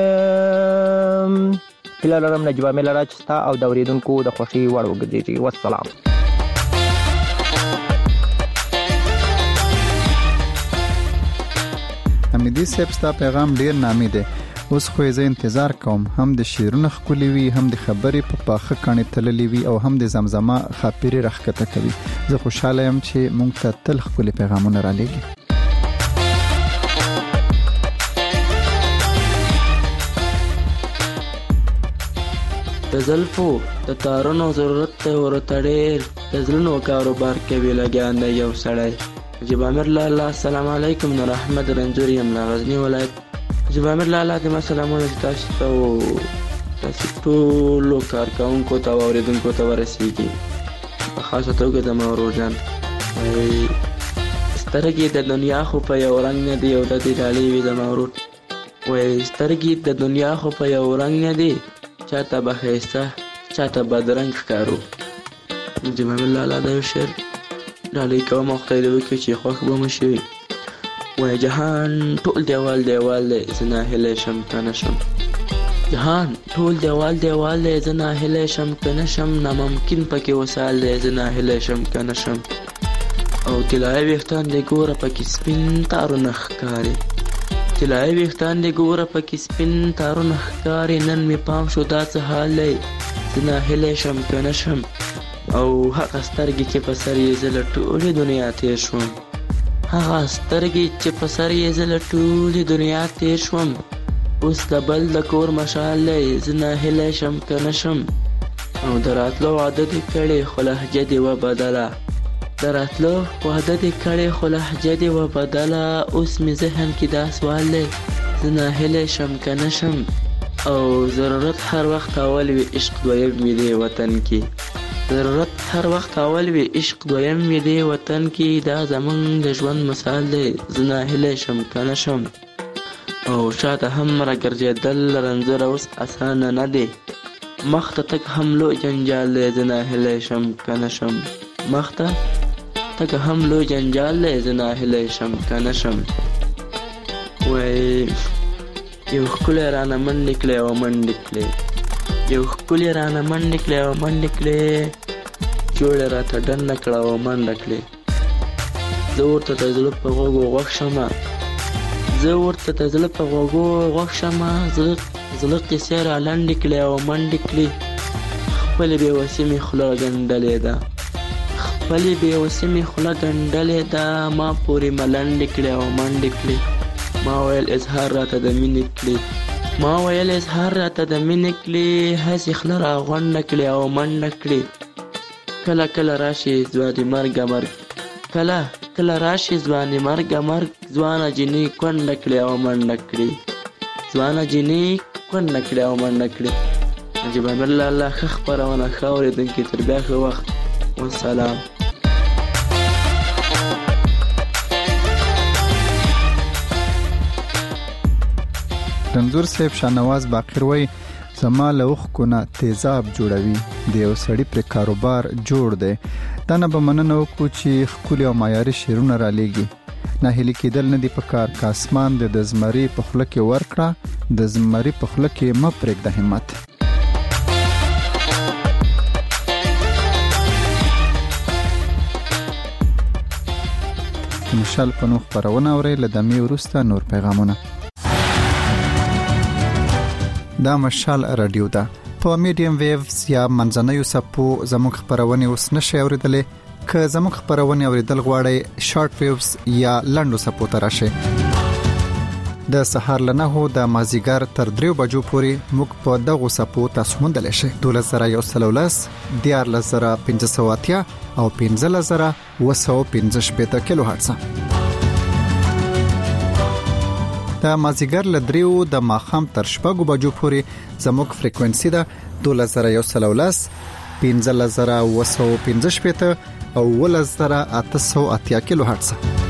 هیله لرم نجيبه ملاله چې ستا او د اوریدونکو د خوښي وړ وګرځي والسلام حمیدی صاحب ستا پیغام ډیر نامي دی اوس خو زه انتظار کوم هم د شیرونه خولي وي هم د خبرې په پاخه کڼې تللې وي او هم د زمزمه خاپيري راخکته کوي زه خوشاله یم چې مونږ ته تل خولي پیغامونه را لېږي د زلفو د تارونو ضرورت ته ورته ډېر د زړونو کاروبار کوي لګیان دی یو سړی. نجیب امیر لالا السلام علیکم. نور احمد رنځور یم له غزني ولایت. نجیب امیر لالا د ما سلامونه تاسو ته او تاسو ټولو کارکوونکو ته او اورېدونکو ته ورسیږي، په خاصه توګه د ما ورور جان. وایي سترګې د دنیا خو په یو رنګ نه دي او د دې ډالۍ وي زما ورور. وایي سترګې د دنیا خو په یو رنګ نه دي، چاته به ښایسته چاته بدرنګ ښکارو. نجیب امیر لالا دا یو شعر ډالۍ کوم او خدای دې وکړي چې خوښ به مو شي. وایي جهان ټول دیوال دیوال دی زه ناهیلی شم که نه شم، جهان ټول دیوال دیوال دی زه ناهیلی شم که نه شم، ناممکن پکې وصال دی زه ناهیلی شم که نه شم. او طلایي ویښتان دې ګوره پکې سپین تارونه ښکاري، طلایي ویښتان دې ګوره پکې سپین تارونه ښکاري، نن مې پام شو دا څه حال دی زه ناهیلی شم که نه شم. او هغه سترګې چې په سر یې زه له ټولې دنیا تېر شوم، هغه سترګې چې په سر یې زه له ټولې دنیا تېر شوم، اوس د بل د کور مشال دی زه ناهیلی شم که نه شم. او د راتلو وعده دې کړې خو لهجه دې وبدله، د راتلو وعده دې کړې خو لهجه دې وبدله، اوس مې ذهن کې دا سوال دی زه ناهیلی شم که نه شم. او ضرورت هر وخت اول وي عشق دویم وي دې وطن کې، ضرورت هر وخت اول وي عشق دویم وي دې وطن کې، دا زمونږ د ژوند مثال دی زه ناهیلی شم که نه شم. او شاته هم راګرځېدل رنځوره اوس اسانه نه دی، مخ ته تګ هم لوی جنجال دی زه ناهیلی شم که نه شم، مخ ته تګ هم لوی جنجال دی زه ناهیلی شم که نه شم. وایي یو ښکلی رانه منډې کړې او منډې کړې، یو ښکلی رانه منډې کړې او منډې کړې، جوړه راته ډنډه کړه او منډه کړې، زه ورته د زړه په غوږو غوږ شمه، زه ورته د زړه په غوږو غوږ شمه، زړه قیسې را لنډې کړې او منډې کړې، خپلې بېوسې مې خوله ګنډلې ده، خپلې بېوسې مې خوله ګنډلې ده، ما پورې ملنډې کړې او منډې کړې، ما ویل اظهار راته د مینې کړې، ما ویل اظهار راته د مینې کړې، هسې خوله را غونډه کړې او منډه کړې، کله کله راشي ځواني مرګه مرګ، کله کله راشي ځواني مرګه مرګ، ځوانه جینۍ کونډه کړې او منډه کړې، ځوانه جینۍ کونډه کړې او منډه کړې. نجیب امیر لالا ښه خپرونه ښه اورېدونکي تر بیا ښه وخت والسلام. رنځور صاحب شاهنواز باقر وای زما له اوښکو نه تیزاب جوړوي د یو سړي پر کاروبار جوړ دی، دا نه به مننه وکړو چې ښکلي او معیاري شعرونه رالیږي، ناهیلي کېدل نه دي پکار، که اسمان د د زمري په خوله کې ورکړه د زمري په خوله کې مه پرېږده همت. مشال په نوم خپرونه اورئ، له دمې وروسته نور پیغامونه. دا مشال رادیو ده په میډیم ویوز یا منځنیو څپو زموږ خپرونه اوس نشئ اوریدلای، که زموږ خپرونه اوریدل غواړئ شارټ ویوز یا لنډو څپو ته راشئ. د سهار له نهو د مازیګر تر دریو بجو پورې موږ په دغو څپو تاسو موندلی شئ. دولس زره یو سل ولس، دیارلس زره پنځه سوه اتیا او پنځلس زره اوه سوه پنځه شپېته کیلو هرټز. د مازیګر له دریو د ماښام تر شپږو بجو پورې زموږ فریکوئنسي ده دولس زره یو سل ولس، پنځلس زره اوه سوه پنځه شپېته او اوولس زره اته سوه اتیا کیلو هرټز.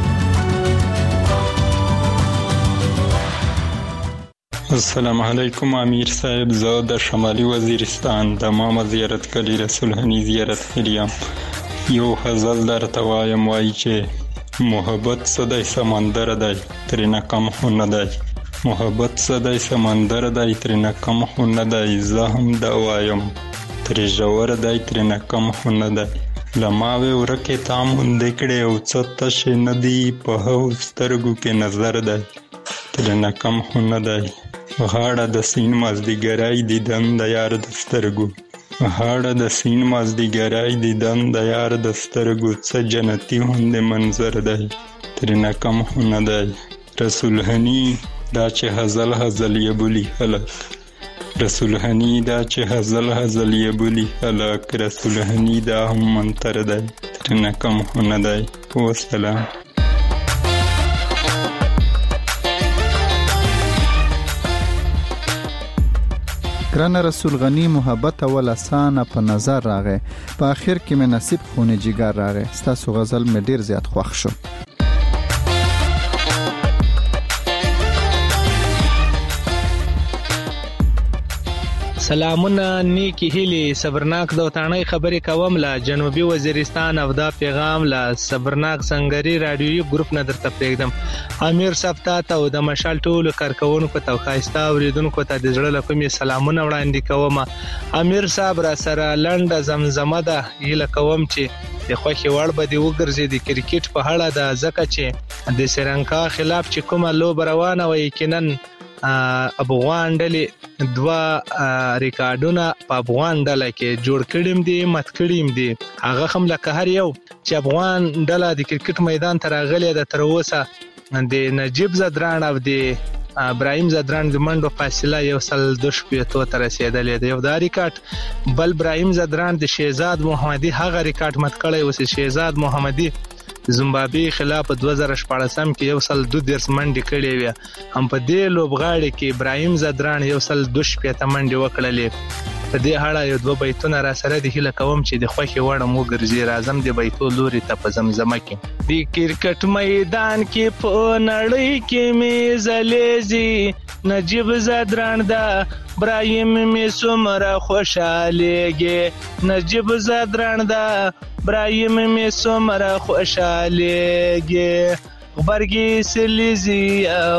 السلام علیکم امیر صاحب، زه د شمالي وزیرستان د ماما زیارت کلی رسول هنی زیارت کلیم یو غزل درته وایم، وایي چې محبت څه دی سمندر دی ترېنه کم خو نه دی، محبت څه دی سمندر دی ترېنه کم خو نه دی، زه هم دا وایم ترې ژور دی ترېنه کم خو نه دی، له ماوې ورکې تا موندې کړې او څه تشې نه دي په هغو سترګو کې نظر دی ترېنه کم خو نه دی، غاړه د سیند مازدیګری دیدن د یار د سترګو، غاړه د سیند مازدیګری دیدن د یار د سترګو، څه جنتي غوندې منظر دی ترېنه کم خو نه دی. رسول هني دا چې غزل غزل یې بولي خلک، رسول هنی دا چې هزل هزل یې بولی هلاک رسول هنی دا هم منتر دی ترنه کم خو نه دی. وسلام. ګرانه رسول غنی محبت اول اسانه په نظر راغی، په اخر کې مې نصیب خونه جګر راغی. ستاسو غزل مې ډیر زیات خوښ شو. سلامونه نیکی هیلی صبرناک دوتانه خبرې کوم له جنوبي وزیرستان او دا پیغام له صبرناک سنگری رادیویي ګروپ نه درته پرېږدم. امیر صاحب ته او د مشال ټولو کارکونکو ته ښایسته اوریدونکو ته د زړه له کومې سلامونه وړاندې کوم. امیر صاحب را سره لنډه زمزمه ده، هیله کوم چې د خوښې وړ به دې وګرځي د کرکټ په اړه ده، ځکه چې د سریلانکا خلاف چې کومه لوبه روانه وه یقینا افغان ډلې دوه ریکارډونه په افغان ډله کې جوړ کړیم دي، مات کړیم دي. هغه هم لکه هر یو چې افغان ډله د کرکټ میدان ته راغلې ده، تر اوسه د نجیب زدران او د ابراهیم زدران د منډو فاصله یو سل دو شپېتو ته رسېدلې ده. یو دا ریکارډ، بل ابراهیم زدران د شهزاد محمدي هغه ریکارډ مات کړی اوس. شهزاد محمدي زمبابوې خلاف دوه زره شپاړسم کې یو سل دو دیرش منډې کړې وې، هم په دې لوبغاړي کې ابراهیم زدران یو سل دو شپېته منډې وکړلې. په دې اړه یو دوه بیتونه را سره د هیله کوم چې د خوښې وړ مو ګرځي. راځم د بیتو لوري ته په زمزمه کې. د کرکټ میدان کې په نړۍ کې مې ځلېږي نجیب زدران دا ابراهیم مې څومره خوشحالېږي، نجیب زدران دا ابراهیم مې څومره خوشحالېږي، غبرګې سلیزي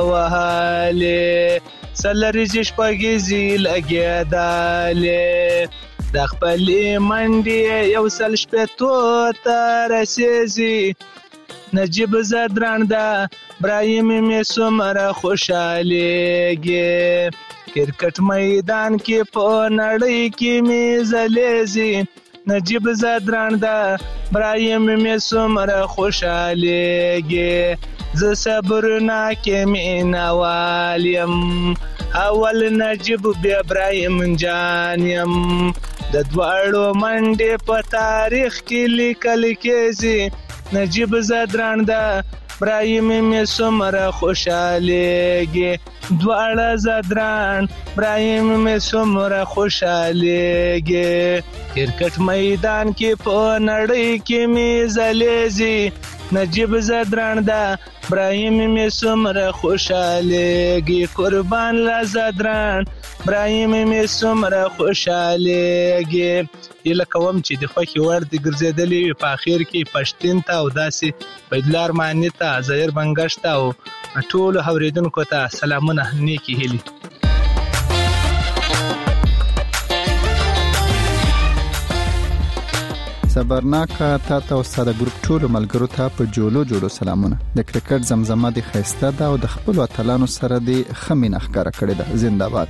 وهالې سلریزې شپږیزې لګېدالې، د خپلې منډې یو سل شپېتو ته رسېږي نجیب زدران دا ابراهیم مې څومره خوشحالېږي، کرکټ میدان کې په نړۍ کې مې ځلېږي نجیب زدران دا ابراهیم مې څومره خوشحالېږي، زه صبرناک مینه‌وال یم، اول نجیب بیا ابراهیم جان یم، د دواړو منډې په تاریخ کې لیکل کېږي نجیب زدران دا ابراهیم مې څومره خوشحالېږي، دواړه زدران ابراهیم مې څومره خوشحالېږي، کرکټ میدان کې په نړۍ کې مې ځلېږي نجیب زدران دا ابراهیم مې څومره خوشحالېږي، قربان له زدران ابراهیم مې څومره خوشحالېږي. هیله کوم چې د خوښې وړ د ګرځېدلې وي په اخر کې پښتین ته او داسې بیدلار معنی ته ظاهر بنګش ته او ټولو اوریدونکو ته سلامونه نیکی هیلې. صبرناکه تا ته او ساده ګروپ ټولو ملګرو ته په جوړو جوړو سلامونه. د کرکټ زمزمه د خیسته ده او د خپل اتلانو سره د خمینه ښکارا کړې ده. زنده‌باد.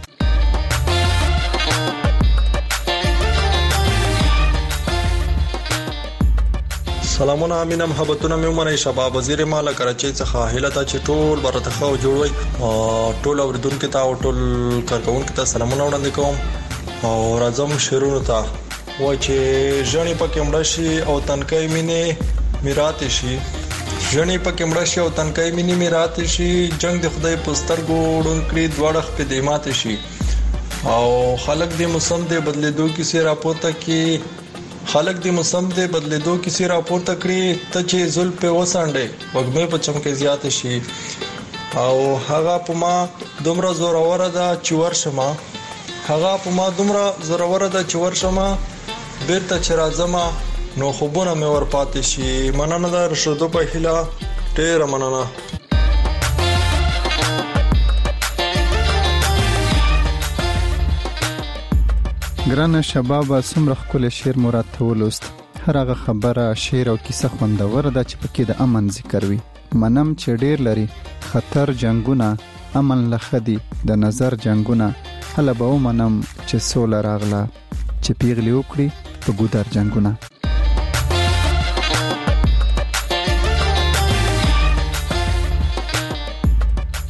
سلامونه امینه محبتونه مې ومنئ. شباب وزیر مالا کراچۍ څخه هیله ته چې ټول برته خو جوړوي او ټول اوریدونکو ته او ټول کارکونکو ته سلامونه وړاندې کوم او راځم شروع ته و چې ژوند پکې مړ شي او تنکای مینه میراث شي، ژوند پکې مړ شي او تنکای مینه میراث شي، جنگ د خدای پستر ګوډون کړی دواړه په دیمات شي او خلق دې موسم دې بدلیدو کیسه راپورته کی خلق دې موسم دې بدلیدو کیسه راپورته کړی ته چې زل په وسانډې وګمه په چمکه زیات شي او هغه په ما دومره زور اوره ده چې ورشمه هغه په ما دومره زور اوره ده چې ورشمه بیرته چې راځم نو خوبونه مې ورپاتې شي. مننه ده رشدو په هیله، ډېره مننه. ګرانه شبابه څومره ښکلی شعر مراد ته ولوست. هر هغه خبره شعر او کیسه خوندوره ده چې پکې د امن ذکر وي. منم چې ډېر لري خطر جنگونه، امن لخدي د نظر جنگونه، هله به ومنم چې سوله راغله چې پیغلې وکړي په ګودر جنگونه.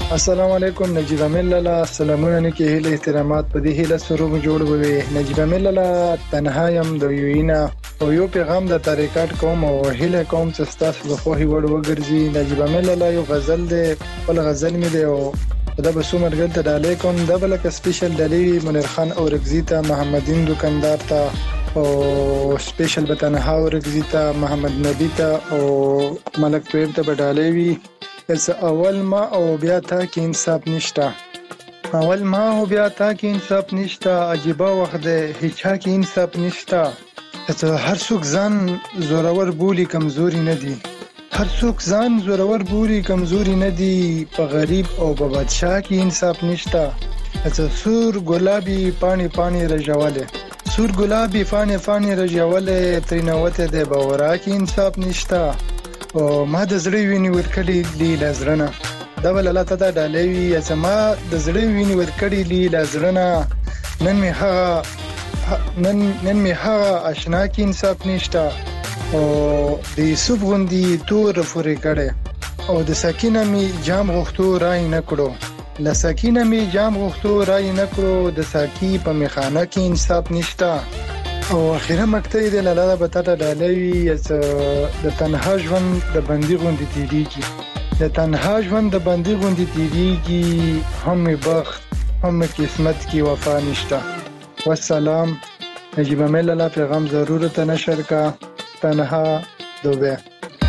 السلام علیکم نجیب امین لالا سلامونه نیکی هیله احترامات په دې هیله سره مو جوړ وې نجیب امین لالا تنها يم د یوینا او یو پیغام د طریقات کوم او هیله کوم چې تاسو د خوې وړ وګرځي نجیب امین لالا یو غزل دی ول غزل می دی او دا به سومر ګل ته ډالې کوم دا بل ک سپیشل ډالې منیر خان او رگزیتا محمدین دکاندار ته او سپیشل به تنها او رگزیتا محمد نبی ته او ملک طیب ته ډالې وی اس اول ما او بیا تا کې انصاف نشتا اول ما او بیا تا کې انصاف نشتا عجيبه وخت ده هیڅ کې انصاف نشتا ته هر څوک ځان زورور بولی کمزوري نه دي هر څوک ځان زورور بولی کمزوري نه دي په غریب او په بادشاہ کې انصاف نشتا ته سور ګلابي پانی پانی رجواله سور ګلابي فانی فانی رجواله ترنوته ده باورا کې انصاف نشتا او ما د زړه ویني ورکړې لی لازرنه دا ول الله تعالی ډالوي چې ما د زړه ویني ورکړې لی لازرنه نن می ها نن نن می ها آشنا کې انصاف نشتا او د یوسف غوندي تور فورې کړي او د سکینه می جام غختو راي نه کړو ل سکینه می جام غختو راي نه کړو د ساکی په میخانه کې انصاف نشتا او اخیره مکتې د لاله به تاته ډالوي چې د تنها ژوند د بندي غوندي تیریږي د تنها ژوند د بندي غوندي تیریږي هم بخت هم قسمت کی وفا نشتا والسلام نجیب امین لالا پیغام ضرورت نشر کا تنها دوبه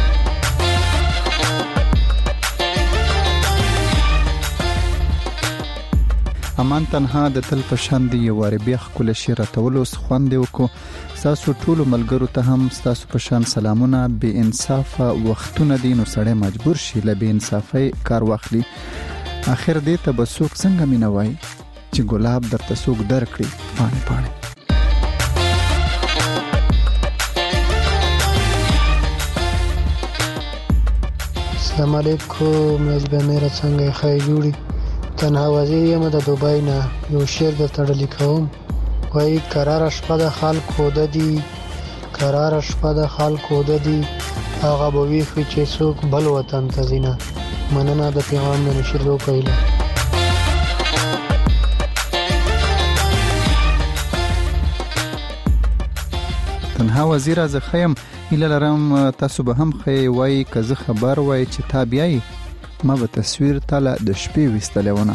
امان تنها د تل په شان دی یو واره بیا خپل شعر تولو خوندې وکړو تاسو ټول ملګرو ته هم تاسو په شان سلامونه به انصاف وختونه دین او سړی مجبور شي ل به انصافي کار واخلي اخر دې ته بسوک څنګه مینوي چې ګلاب درته سوک درکړي پانی پانی السلام علیکم نجیب امیر څنګه خای جوړي تنها وزیر یم د دوبای نه یو شعر د تړل کوم وای قرار شپه د خلکو د دی قرار شپه د خلکو د دی هغه به وی چې څوک بل وطن ته ځینه مننه د پیغام د نشر دو کایله تنها وزیر از خیم اله لرم تاسو به هم خی وای که زه خبر وای چې تابعی ما به تصویر تاله د شپې وستلونه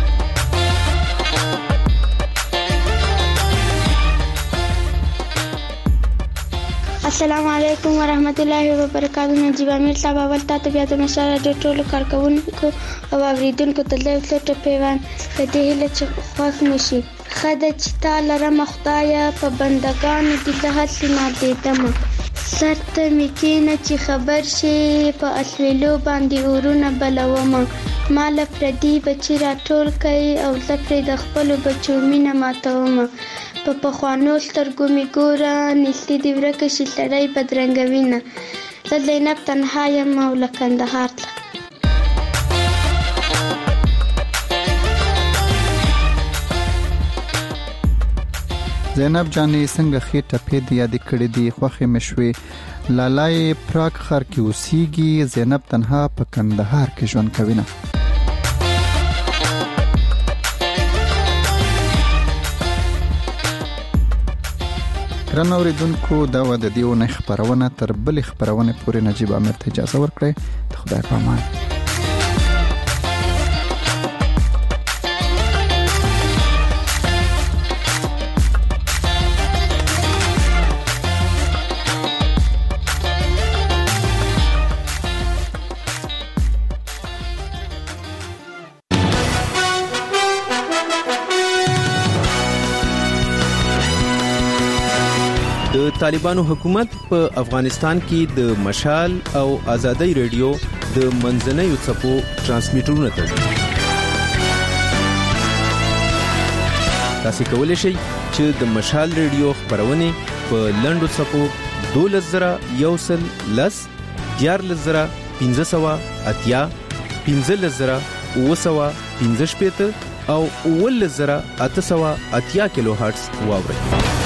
السلام علیکم ورحمت الله وبرکاته نجیب امیر صاحب اول تاسو بیا د مشاره د ټولو کارکونکو او اوریدونکو ته د څه پیوان په دې هله چې خوښ نشي خدای چې تعالی را مخدایا په بندگانو دې له هڅې نه دیدم سرته میکینه چې خبر شي په اصلو باندې ورونه بلوم مال پردي بچی را ټول کوي او زپری د خپل بچو مینه ماتوم په پخوانو سترګو می ګوره نسلی دی ورکه شي سړی بدرنګوینه زه زینب تنها یم او له کندهار ته زینب جانې څنګه خېټه پې دی یاد کړې دی خوخه مشوي لالای پراک خر کې اوسېږي زینب تنها په کندهار کې ژوند کوي نه ګران اوریدونکو دا و د دیو نه خبرونه تر بل خبرونه پورې نجیب امیر ته اجازه ورکړئ ته خدای په امان د طالبانو حکومت په افغانستان کې د مشال او ازادي رادیو د منځنوي څپو ترانسمیټرونه تړي. تاسو کولی شئ چې د مشال رادیو خبرونه په لنډو څپو دولس زره یو سل لس دیارلس زره پنځه سوه اتیا پنځلس زره اوه سوه پنځه شپېته او اوولس زره اته سوه اتیا کیلو هرتز واورئ.